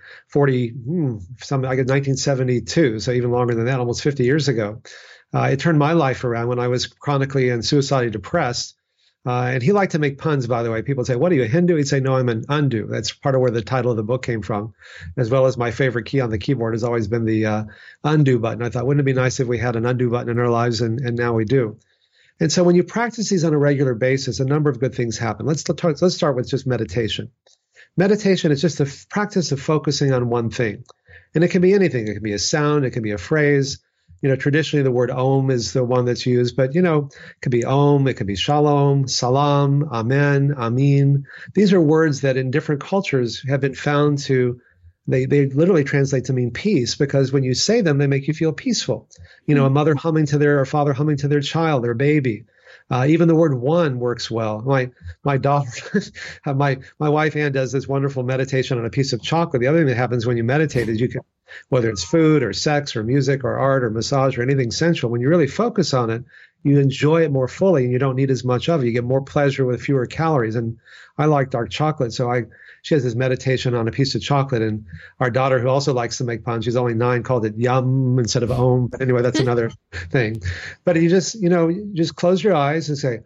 C: 1972, so even longer than that, almost 50 years ago. It turned my life around when I was chronically and suicidally depressed. And he liked to make puns, by the way. People say, what are you, a Hindu? He'd say, no, I'm an undo. That's part of where the title of the book came from, as well as my favorite key on the keyboard has always been the undo button. I thought, wouldn't it be nice if we had an undo button in our lives? And now we do. And so when you practice these on a regular basis, a number of good things happen. Let's start with just meditation. Meditation is just the practice of focusing on one thing. And it can be anything. It can be a sound. It can be a phrase. Traditionally the word Om is the one that's used, but, it could be Om, it could be Shalom, Salam, Amen, Amin. These are words that in different cultures have been found to, they literally translate to mean peace, because when you say them, they make you feel peaceful. A mother humming to or father humming to their child, their baby. Even the word one works well. My daughter, my wife Ann does this wonderful meditation on a piece of chocolate. The other thing that happens when you meditate is you can, whether it's food or sex or music or art or massage or anything sensual, when you really focus on it, you enjoy it more fully and you don't need as much of it. You get more pleasure with fewer calories. And I like dark chocolate, so she has this meditation on a piece of chocolate, and our daughter, who also likes to make puns, she's only 9, called it yum instead of om. But anyway, that's another thing. But you just close your eyes and say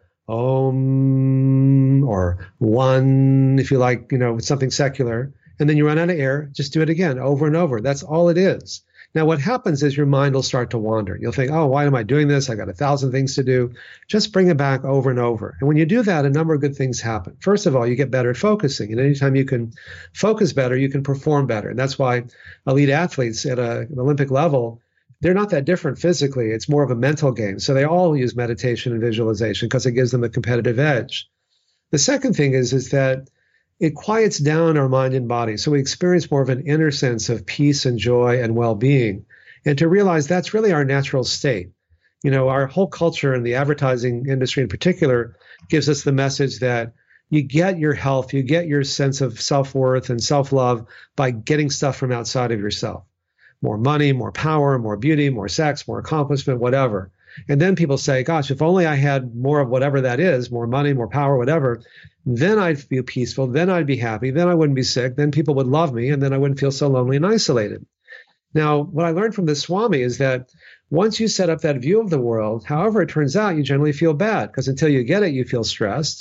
C: om or one, if you like, something secular. And then you run out of air, just do it again over and over. That's all it is. Now, what happens is your mind will start to wander. You'll think, oh, why am I doing this? I got 1,000 things to do. Just bring it back over and over. And when you do that, a number of good things happen. First of all, you get better at focusing. And anytime you can focus better, you can perform better. And that's why elite athletes at an Olympic level, they're not that different physically. It's more of a mental game. So they all use meditation and visualization because it gives them a competitive edge. The second thing is that it quiets down our mind and body. So we experience more of an inner sense of peace and joy and well-being. And to realize that's really our natural state. Our whole culture and the advertising industry in particular gives us the message that you get your health, you get your sense of self-worth and self-love by getting stuff from outside of yourself. More money, more power, more beauty, more sex, more accomplishment, whatever. And then people say, gosh, if only I had more of whatever that is, more money, more power, whatever, then I'd feel peaceful, then I'd be happy, then I wouldn't be sick, then people would love me, and then I wouldn't feel so lonely and isolated. Now, what I learned from this Swami is that once you set up that view of the world, however it turns out, you generally feel bad, because until you get it, you feel stressed.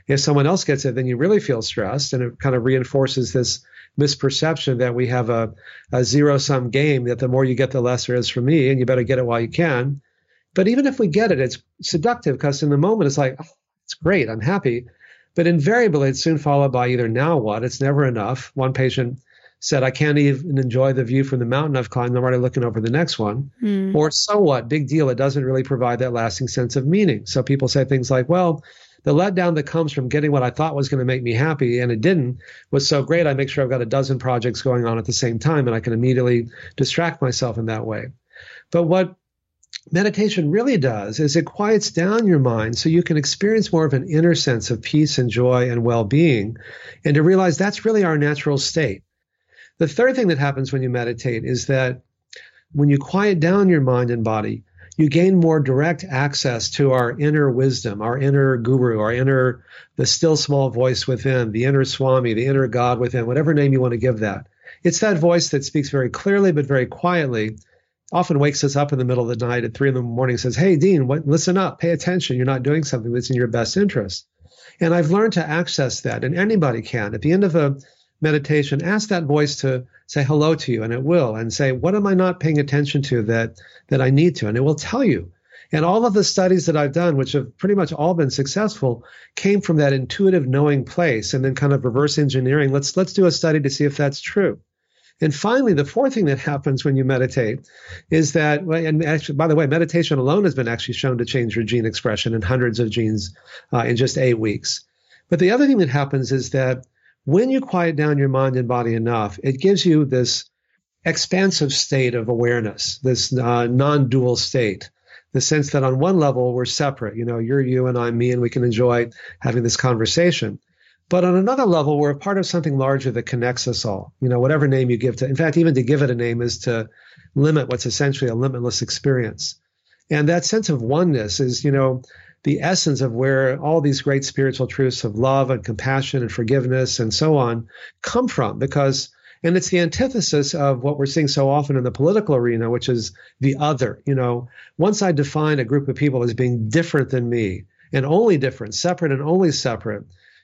C: If someone else gets it, then you really feel stressed, and it kind of reinforces this misperception that we have a zero-sum game, that the more you get, the less there is for me, and you better get it while you can. But even if we get it, it's seductive, because in the moment it's like, oh, it's great, I'm happy. But invariably, it's soon followed by either now what? It's never enough. One patient said, I can't even enjoy the view from the mountain I've climbed. I'm already looking over the next one. Or so what? Big deal. It doesn't really provide that lasting sense of meaning. So people say things like, well, the letdown that comes from getting what I thought was going to make me happy and it didn't was so great. I make sure I've got a dozen projects going on at the same time, and I can immediately distract myself in that way. But what meditation really does is it quiets down your mind so you can experience more of an inner sense of peace and joy and well-being, and to realize that's really our natural state. The third thing that happens when you meditate is that when you quiet down your mind and body, you gain more direct access to our inner wisdom, our inner guru, the still small voice within, the inner Swami, the inner God within, whatever name you want to give that. It's that voice that speaks very clearly but very quietly, often wakes us up in the middle of the night at 3 a.m, and says, hey, Dean, listen up, pay attention. You're not doing something that's in your best interest. And I've learned to access that, and anybody can. At the end of a meditation, ask that voice to say hello to you, and it will, and say, what am I not paying attention to that I need to? And it will tell you. And all of the studies that I've done, which have pretty much all been successful, came from that intuitive knowing place, and then kind of reverse engineering. Let's do a study to see if that's true. And finally, the fourth thing that happens when you meditate is that, and actually, by the way, meditation alone has been actually shown to change your gene expression in hundreds of genes in just 8 weeks. But the other thing that happens is that when you quiet down your mind and body enough, it gives you this expansive state of awareness, this non-dual state, the sense that on one level we're separate. You're you and I'm me, and we can enjoy having this conversation. But on another level, we're a part of something larger that connects us all. Whatever name you give to, in fact, even to give it a name is to limit what's essentially a limitless experience. And that sense of oneness is, the essence of where all these great spiritual truths of love and compassion and forgiveness and so on come from, and it's the antithesis of what we're seeing so often in the political arena, which is the other. Once I define a group of people as being different than me and only different, separate and only separate,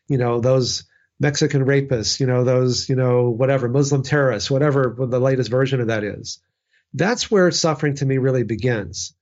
C: those Mexican rapists, those, whatever, Muslim terrorists, whatever the latest version of that is, that's where suffering to me really begins.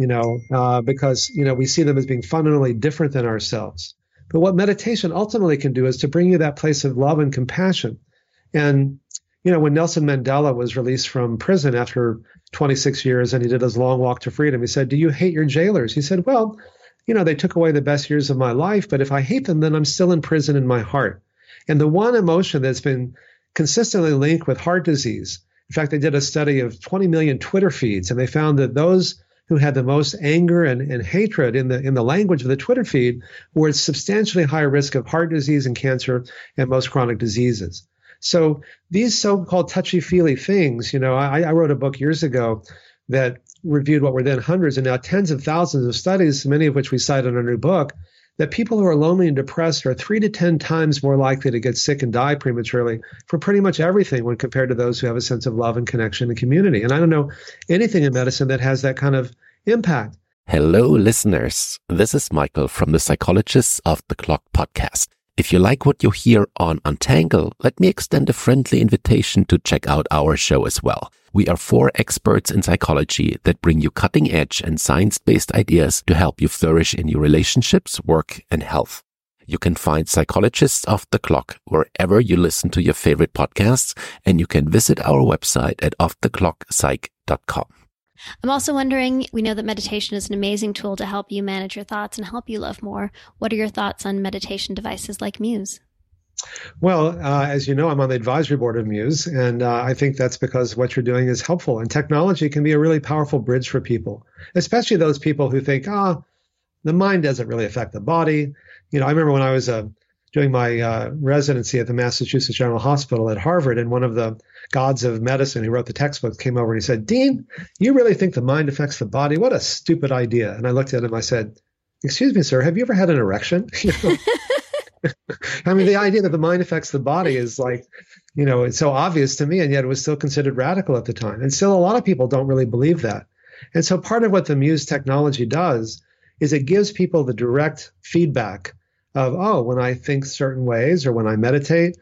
C: Because, we see them as being fundamentally different than ourselves. But what meditation ultimately can do is to bring you that place of love and compassion. And, when Nelson Mandela was released from prison after 26 years and he did his long walk to freedom, he said, do you hate your jailers? He said, well, they took away the best years of my life, but if I hate them, then I'm still in prison in my heart. And the one emotion that's been consistently linked with heart disease, in fact, they did a study of 20 million Twitter feeds, and they found that those who had the most anger and hatred in the language of the Twitter feed were at substantially higher risk of heart disease and cancer and most chronic diseases. So these so-called touchy-feely things, I wrote a book years ago that reviewed what were then hundreds and now tens of thousands of studies, many of which we cite in our new book, that people who are lonely and depressed are 3 to 10 times more likely to get sick and die prematurely for pretty much everything when compared to those who have a sense of love and connection and community. And I don't know anything in medicine that has that kind of impact.
D: Hello, listeners. This is Michael from the Psychologists Off the Clock podcast. If you like what you hear on Untangle, let me extend a friendly invitation to check out our show as well. We are 4 experts in psychology that bring you cutting-edge and science-based ideas to help you flourish in your relationships, work, and health. You can find Psychologists Off the Clock wherever you listen to your favorite podcasts, and you can visit our website at offtheclockpsych.com.
B: I'm also wondering, we know that meditation is an amazing tool to help you manage your thoughts and help you love more. What are your thoughts on meditation devices like Muse?
C: Well, as you know, I'm on the advisory board of Muse, and I think that's because what you're doing is helpful. And technology can be a really powerful bridge for people, especially those people who think, the mind doesn't really affect the body. I remember when I was doing my residency at the Massachusetts General Hospital at Harvard, and one of the gods of medicine who wrote the textbook came over and he said, Dean, you really think the mind affects the body? What a stupid idea. And I looked at him, I said, excuse me, sir, have you ever had an erection? I mean, the idea that the mind affects the body is like, it's so obvious to me, and yet it was still considered radical at the time. And still a lot of people don't really believe that. And so part of what the Muse technology does is it gives people the direct feedback of, oh, when I think certain ways or when I meditate,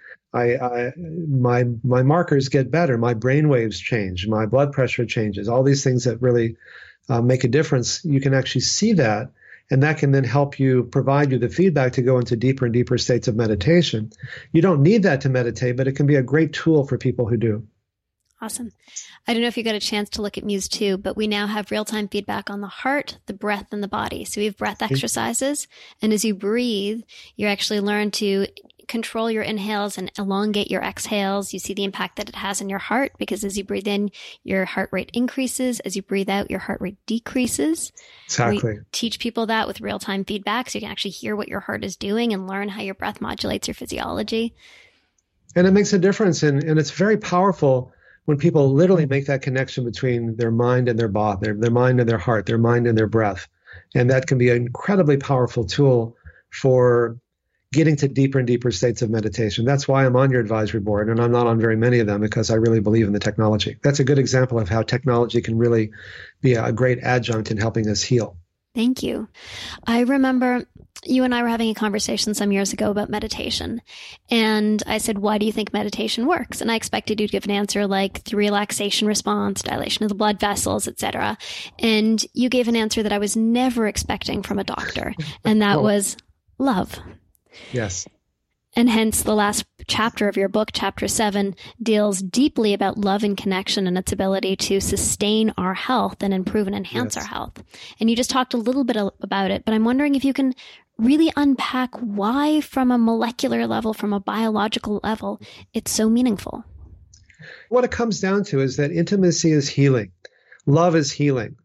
C: my markers get better, my brain waves change, my blood pressure changes, all these things that really make a difference. You can actually see that, and that can then help you, provide you the feedback to go into deeper and deeper states of meditation. You don't need that to meditate, but it can be a great tool for people who do.
B: Awesome. I don't know if you got a chance to look at Muse 2, but we now have real-time feedback on the heart, the breath, and the body. So we have breath exercises. And as you breathe, you actually learn to control your inhales and elongate your exhales. You see the impact that it has on your heart, because as you breathe in, your heart rate increases. As you breathe out, your heart rate decreases.
C: Exactly.
B: We teach people that with real-time feedback, so you can actually hear what your heart is doing and learn how your breath modulates your physiology.
C: And it makes a difference, and it's very powerful when people literally make that connection between their mind and their body, their mind and their heart, their mind and their breath. And that can be an incredibly powerful tool for getting to deeper and deeper states of meditation. That's why I'm on your advisory board, and I'm not on very many of them, because I really believe in the technology. That's a good example of how technology can really be a great adjunct in helping us heal.
B: Thank you. I remember you and I were having a conversation some years ago about meditation. And I said, why do you think meditation works? And I expected you to give an answer like through relaxation response, dilation of the blood vessels, etc. And you gave an answer that I was never expecting from a doctor. And that was love.
C: Yes.
B: And hence the last chapter of your book, chapter 7, deals deeply about love and connection and its ability to sustain our health and improve and enhance our health. And you just talked a little bit about it, but I'm wondering if you can really unpack why, from a molecular level, from a biological level, it's so meaningful.
C: What it comes down to is that intimacy is healing. Love is healing.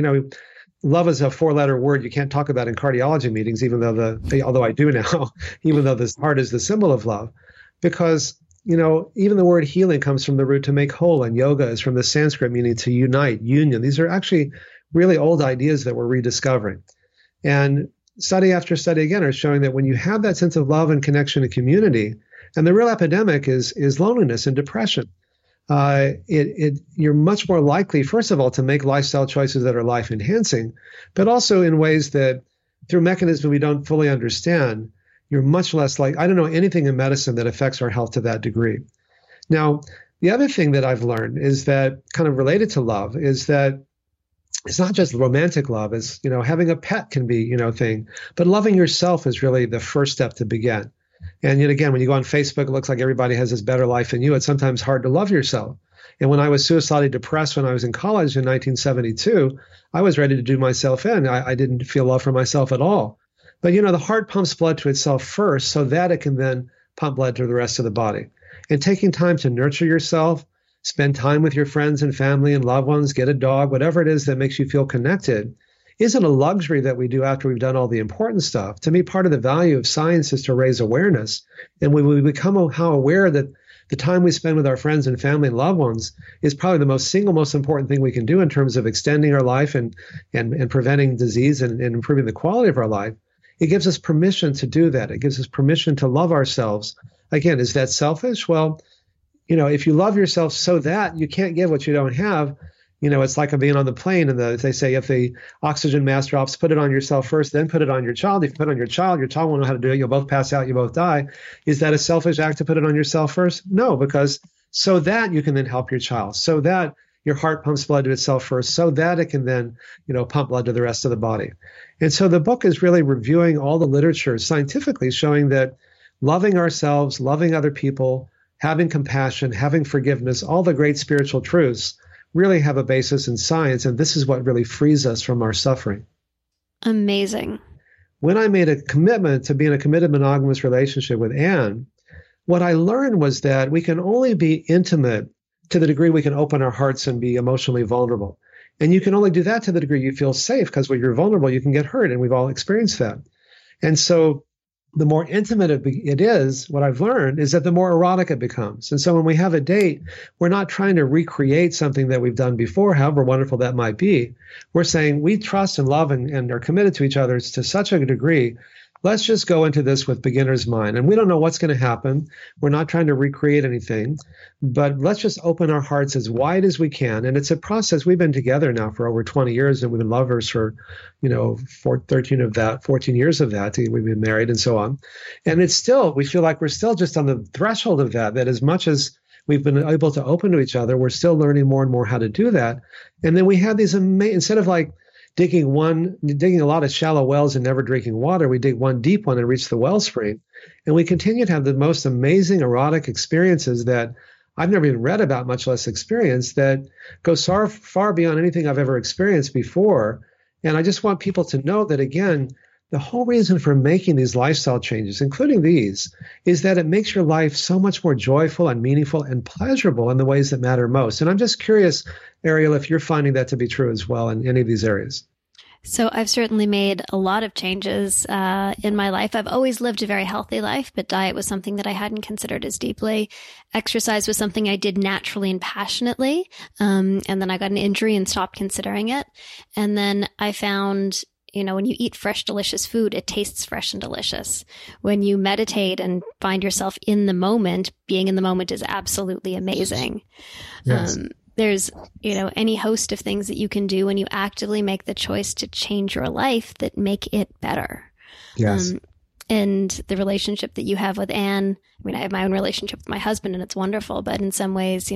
C: Love is a 4-letter word you can't talk about in cardiology meetings, although I do now, even though this heart is the symbol of love. Because, even the word healing comes from the root to make whole, and yoga is from the Sanskrit meaning to unite, union. These are actually really old ideas that we're rediscovering. And study after study again are showing that when you have that sense of love and connection and community, and the real epidemic is loneliness and depression. You're much more likely, first of all, to make lifestyle choices that are life enhancing, but also in ways that through mechanisms we don't fully understand, you're much less like, I don't know anything in medicine that affects our health to that degree. Now, the other thing that I've learned is that, kind of related to love, is that it's not just romantic love. It's, having a pet can be, thing, but loving yourself is really the first step to begin. And yet again, when you go on Facebook, it looks like everybody has this better life than you. It's sometimes hard to love yourself. And when I was suicidally depressed when I was in college in 1972, I was ready to do myself in. I didn't feel love for myself at all. But, the heart pumps blood to itself first so that it can then pump blood to the rest of the body. And taking time to nurture yourself, spend time with your friends and family and loved ones, get a dog, whatever it is that makes you feel connected, isn't a luxury that we do after we've done all the important stuff. To me, part of the value of science is to raise awareness. And when we become how aware that the time we spend with our friends and family and loved ones is probably the single most important thing we can do in terms of extending our life and preventing disease and improving the quality of our life, it gives us permission to do that. It gives us permission to love ourselves. Again, is that selfish? Well, if you love yourself so that you can't give what you don't have, it's like being on the plane, and they say if the oxygen mask drops, put it on yourself first, then put it on your child. If you put it on your child won't know how to do it. You'll both pass out. You both die. Is that a selfish act to put it on yourself first? No, because so that you can then help your child, so that your heart pumps blood to itself first, so that it can then, pump blood to the rest of the body. And so the book is really reviewing all the literature scientifically showing that loving ourselves, loving other people, having compassion, having forgiveness, all the great spiritual truths really have a basis in science, and this is what really frees us from our suffering.
B: Amazing.
C: When I made a commitment to be in a committed monogamous relationship with Anne, what I learned was that we can only be intimate to the degree we can open our hearts and be emotionally vulnerable. And you can only do that to the degree you feel safe, because when you're vulnerable, you can get hurt, and we've all experienced that. And so the more intimate it is, what I've learned is that the more erotic it becomes. And so when we have a date, we're not trying to recreate something that we've done before, however wonderful that might be. We're saying we trust and love and are committed to each other to such a degree. let's just go into this with beginner's mind. And we don't know what's going to happen. We're not trying to recreate anything, but let's just open our hearts as wide as we can. And it's a process. We've been together now for over 20 years, and we've been lovers for, 14 of that, 14 years of that. We've been married and so on. And it's still, we feel like we're still just on the threshold of that as much as we've been able to open to each other, we're still learning more and more how to do that. And then we have these instead of like digging a lot of shallow wells and never drinking water, we dig one deep one and reach the wellspring. And we continue to have the most amazing erotic experiences that I've never even read about, much less experienced, that go far beyond anything I've ever experienced before. And I just want people to know that, again, the whole reason for making these lifestyle changes, including these, is that it makes your life so much more joyful and meaningful and pleasurable in the ways that matter most. And I'm just curious, Ariel, if you're finding that to be true as well in any of these areas.
B: So I've certainly made a lot of changes in my life. I've always lived a very healthy life, but diet was something that I hadn't considered as deeply. Exercise was something I did naturally and passionately. And then I got an injury and stopped considering it. And then I found, when you eat fresh, delicious food, it tastes fresh and delicious. When you meditate and find yourself in the moment, being in the moment is absolutely amazing.
C: Yes.
B: There's, any host of things that you can do when you actively make the choice to change your life that make it better.
C: Yes.
B: And the relationship that you have with Anne, I have my own relationship with my husband and it's wonderful, but in some ways,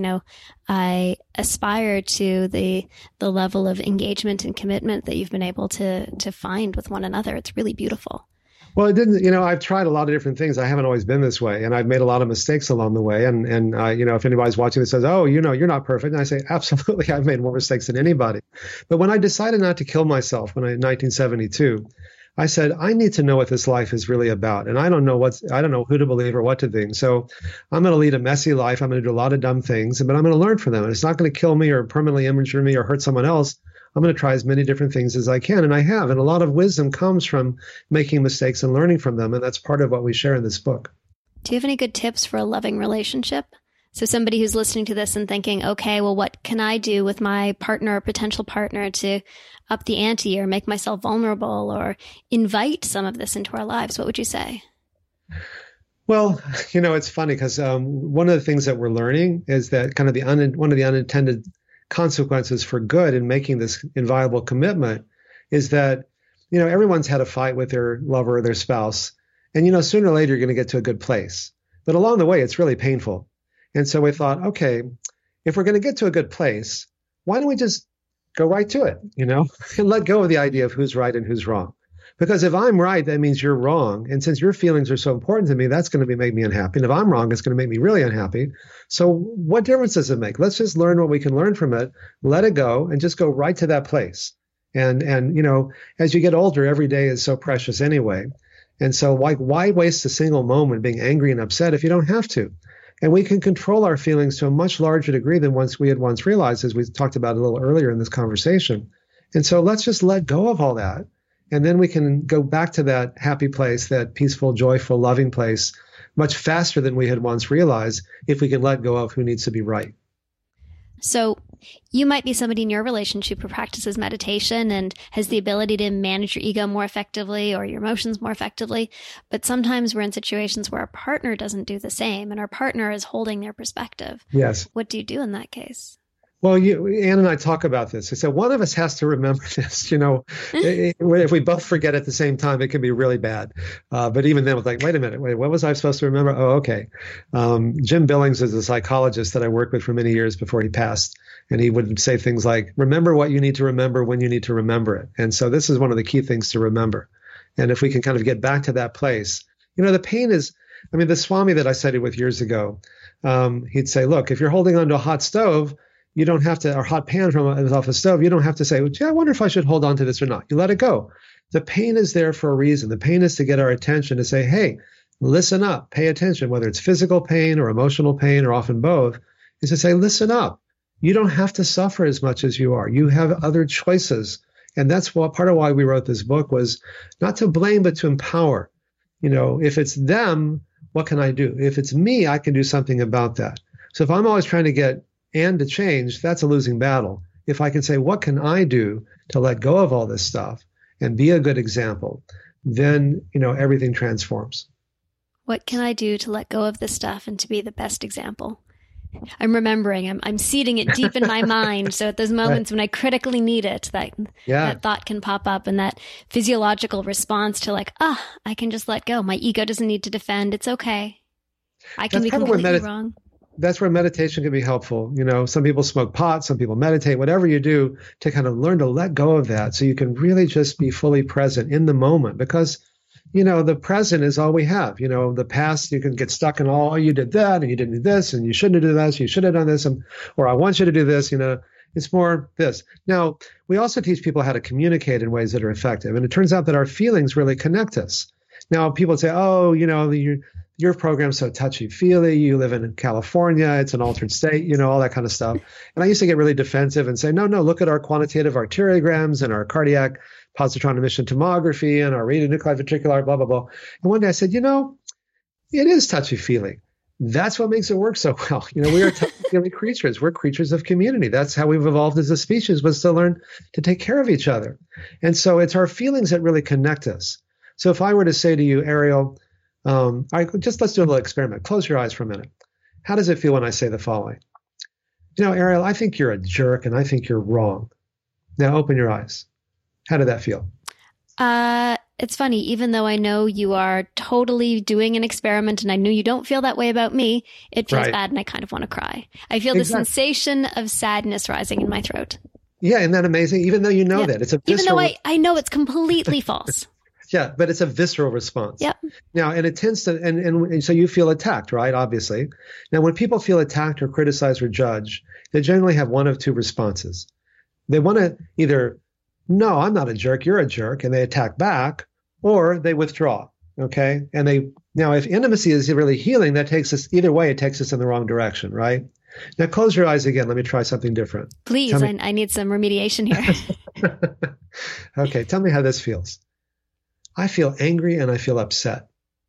B: I aspire to the level of engagement and commitment that you've been able to find with one another. It's really beautiful.
C: Well, it didn't, I've tried a lot of different things. I haven't always been this way, and I've made a lot of mistakes along the way. And if anybody's watching this says, oh, you're not perfect. And I say, absolutely, I've made more mistakes than anybody. But when I decided not to kill myself in 1972, I said, I need to know what this life is really about. And I don't know who to believe or what to think. So I'm going to lead a messy life. I'm going to do a lot of dumb things, but I'm going to learn from them. And it's not going to kill me or permanently injure me or hurt someone else. I'm going to try as many different things as I can. And I have. And a lot of wisdom comes from making mistakes and learning from them. And that's part of what we share in this book.
B: Do you have any good tips for a loving relationship? So somebody who's listening to this and thinking, okay, well, what can I do with my partner or potential partner to up the ante or make myself vulnerable or invite some of this into our lives? What would you say?
C: Well, it's funny because one of the things that we're learning is that kind of one of the unintended consequences for good in making this inviolable commitment is that, everyone's had a fight with their lover or their spouse. And, sooner or later, you're going to get to a good place. But along the way, it's really painful. And so we thought, okay, if we're going to get to a good place, why don't we just go right to it, and let go of the idea of who's right and who's wrong. Because if I'm right, that means you're wrong. And since your feelings are so important to me, that's going to make me unhappy. And if I'm wrong, it's going to make me really unhappy. So what difference does it make? Let's just learn what we can learn from it, let it go, and just go right to that place. And as you get older, every day is so precious anyway. And so why waste a single moment being angry and upset if you don't have to? And we can control our feelings to a much larger degree than we had once realized, as we talked about a little earlier in this conversation. And so let's just let go of all that. And then we can go back to that happy place, that peaceful, joyful, loving place, much faster than we had once realized if we can let go of who needs to be right.
B: So you might be somebody in your relationship who practices meditation and has the ability to manage your ego more effectively or your emotions more effectively. But sometimes we're in situations where our partner doesn't do the same and our partner is holding their perspective.
C: Yes.
B: What do you do in that case?
C: Well, Anne and I talk about this. I said, one of us has to remember this. If we both forget at the same time, it can be really bad. But even then, it's like, wait a minute, what was I supposed to remember? Oh, okay. Jim Billings is a psychologist that I worked with for many years before he passed. And he would say things like, remember what you need to remember when you need to remember it. And so this is one of the key things to remember. And if we can kind of get back to that place, the pain is, the Swami that I studied with years ago, he'd say, look, if you're holding onto a hot stove, you don't have to, or hot pan from off a stove, you don't have to say, well, gee, I wonder if I should hold on to this or not. You let it go. The pain is there for a reason. The pain is to get our attention, to say, hey, listen up, pay attention, whether it's physical pain or emotional pain or often both, is to say, listen up. You don't have to suffer as much as you are. You have other choices. And that's part of why we wrote this book, was not to blame, but to empower. If it's them, what can I do? If it's me, I can do something about that. So if I'm always trying to get Anne to change, that's a losing battle. If I can say, what can I do to let go of all this stuff and be a good example, then, everything transforms.
B: What can I do to let go of this stuff and to be the best example? I'm remembering, I'm seeding it deep in my mind. So at those moments when I critically need it, that thought can pop up, and that physiological response to I can just let go. My ego doesn't need to defend. It's okay. I can be completely wrong.
C: That's where meditation can be helpful. Some people smoke pot, some people meditate, whatever you do to kind of learn to let go of that so you can really just be fully present in the moment, because the present is all we have. The past, you can get stuck in you did that and you didn't do this and you shouldn't have done this, you should have done this, or I want you to do this, it's more this. Now, we also teach people how to communicate in ways that are effective. And it turns out that our feelings really connect us. Now, people say, your program's so touchy-feely, you live in California, it's an altered state, all that kind of stuff. And I used to get really defensive and say, no, look at our quantitative arteriograms and our cardiac positron emission tomography and our radionuclide ventricular, blah, blah, blah. And one day I said, it is touchy-feely. That's what makes it work so well. We are touchy-feely creatures. We're creatures of community. That's how we've evolved as a species, was to learn to take care of each other. And so it's our feelings that really connect us. So if I were to say to you, Ariel, let's do a little experiment. Close your eyes for a minute. How does it feel when I say the following? Ariel, I think you're a jerk and I think you're wrong. Now open your eyes. How did that feel?
B: It's funny, even though I know you are totally doing an experiment and I know you don't feel that way about me, it feels bad and I kind of want to cry. I feel the sensation of sadness rising in my throat.
C: Yeah, isn't that amazing? Even though you know that. It's a visceral...
B: Even though I know it's completely false.
C: Yeah, but it's a visceral response.
B: Yep.
C: Now, and it tends to, and so you feel attacked, right? Obviously. Now, when people feel attacked or criticized or judged, they generally have one of two responses. They want to either, no, I'm not a jerk, you're a jerk, and they attack back, or they withdraw. Okay. And now if intimacy is really healing, that takes us, either way, it takes us in the wrong direction, right? Now close your eyes again. Let me try something different.
B: Please, I need some remediation here.
C: Okay. Tell me how this feels. I feel angry and I feel upset.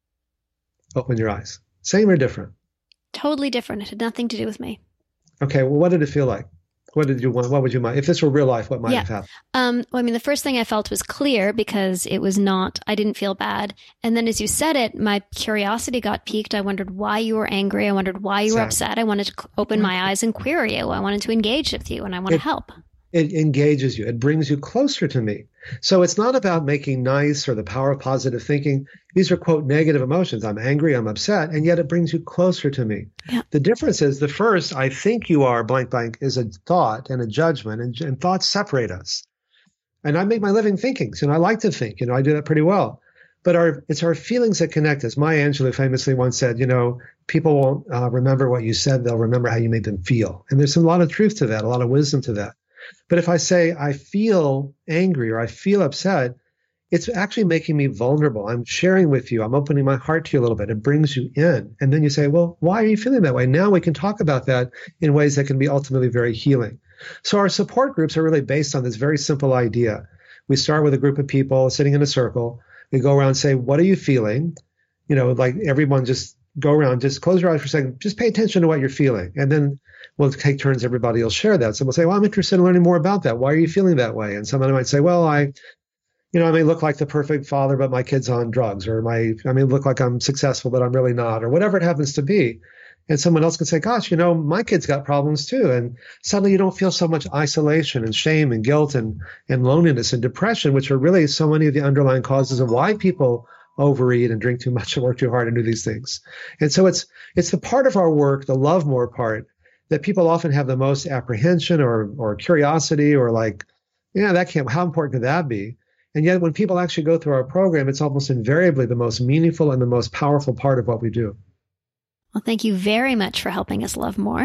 C: Open your eyes. Same or different?
B: Totally different. It had nothing to do with me.
C: Okay. Well, what did it feel like? What did you want? What would you mind? If this were real life, what might have happened?
B: The first thing I felt was clear because it was I didn't feel bad. And then as you said it, my curiosity got piqued. I wondered why you were angry. I wondered why you were upset. I wanted to open my eyes and query you. I wanted to engage with you and I want to help.
C: It engages you. It brings you closer to me. So it's not about making nice or the power of positive thinking. These are, quote, negative emotions. I'm angry, I'm upset, and yet it brings you closer to me. Yeah. The difference is the first, I think you are blank, blank, is a thought and a judgment, and thoughts separate us. And I make my living thinking. I like to think. I do that pretty well. But it's our feelings that connect us. Maya Angelou famously once said, people won't remember what you said. They'll remember how you made them feel. And there's a lot of truth to that, a lot of wisdom to that. But if I say I feel angry or I feel upset, it's actually making me vulnerable. I'm sharing with you. I'm opening my heart to you a little bit. It brings you in. And then you say, well, why are you feeling that way? Now we can talk about that in ways that can be ultimately very healing. So our support groups are really based on this very simple idea. We start with a group of people sitting in a circle. We go around and say, what are you feeling? Like everyone just go around, just close your eyes for a second. Just pay attention to what you're feeling. And then we'll take turns. Everybody will share that. So we'll say, well, I'm interested in learning more about that. Why are you feeling that way? And someone might say, well, I may look like the perfect father, but my kid's on drugs, or I may look like I'm successful, but I'm really not, or whatever it happens to be. And someone else can say, gosh, my kid's got problems too. And suddenly you don't feel so much isolation and shame and guilt and loneliness and depression, which are really so many of the underlying causes of why people overeat and drink too much and work too hard and do these things. And so it's the part of our work, the love more part, that people often have the most apprehension or curiosity or like, how important could that be? And yet when people actually go through our program, it's almost invariably the most meaningful and the most powerful part of what we do.
B: Well, thank you very much for helping us love more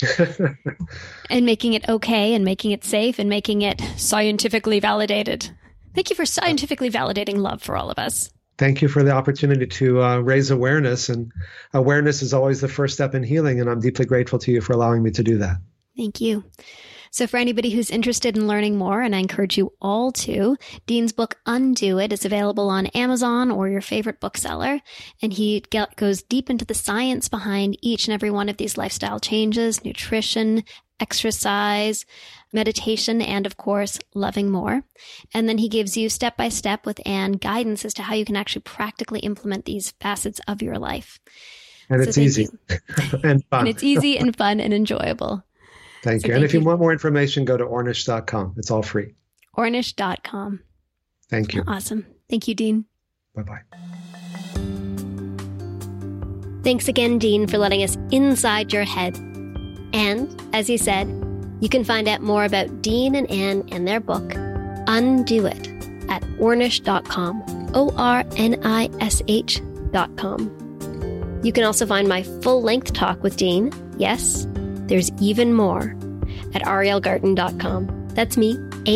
B: and making it okay and making it safe and making it scientifically validated. Thank you for scientifically validating love for all of us.
C: Thank you for the opportunity to raise awareness. And awareness is always the first step in healing. And I'm deeply grateful to you for allowing me to do that.
B: Thank you. So for anybody who's interested in learning more, and I encourage you all to, Dean's book, Undo It, is available on Amazon or your favorite bookseller. And he goes deep into the science behind each and every one of these lifestyle changes, nutrition, exercise, meditation, and of course, loving more. And then he gives you step-by-step with Anne guidance as to how you can actually practically implement these facets of your life.
C: And it's easy and fun.
B: And it's easy and fun and enjoyable.
C: Thank you. And if you want more information, go to ornish.com. It's all free.
B: Ornish.com.
C: Thank you.
B: Awesome. Thank you, Dean.
C: Bye-bye.
B: Thanks again, Dean, for letting us inside your head. And, as he said, you can find out more about Dean and Anne and their book, Undo It, at ornish.com, ORNISH.com. You can also find my full-length talk with Dean, yes, there's even more, at arielgarten.com. That's me,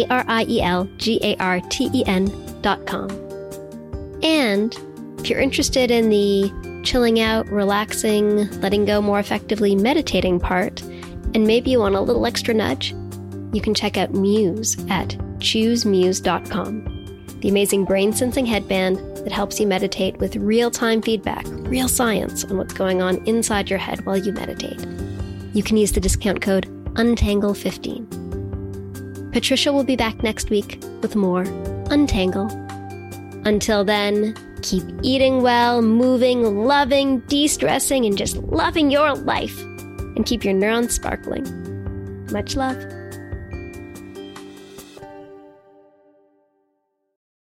B: ARIELGARTEN.com. And if you're interested in the chilling out, relaxing, letting go more effectively, meditating part, and maybe you want a little extra nudge, you can check out Muse at choosemuse.com, the amazing brain-sensing headband that helps you meditate with real-time feedback, real science on what's going on inside your head while you meditate. You can use the discount code UNTANGLE15. Patricia will be back next week with more Untangle. Until then, keep eating well, moving, loving, de-stressing, and just loving your life. And keep your neurons sparkling. Much love.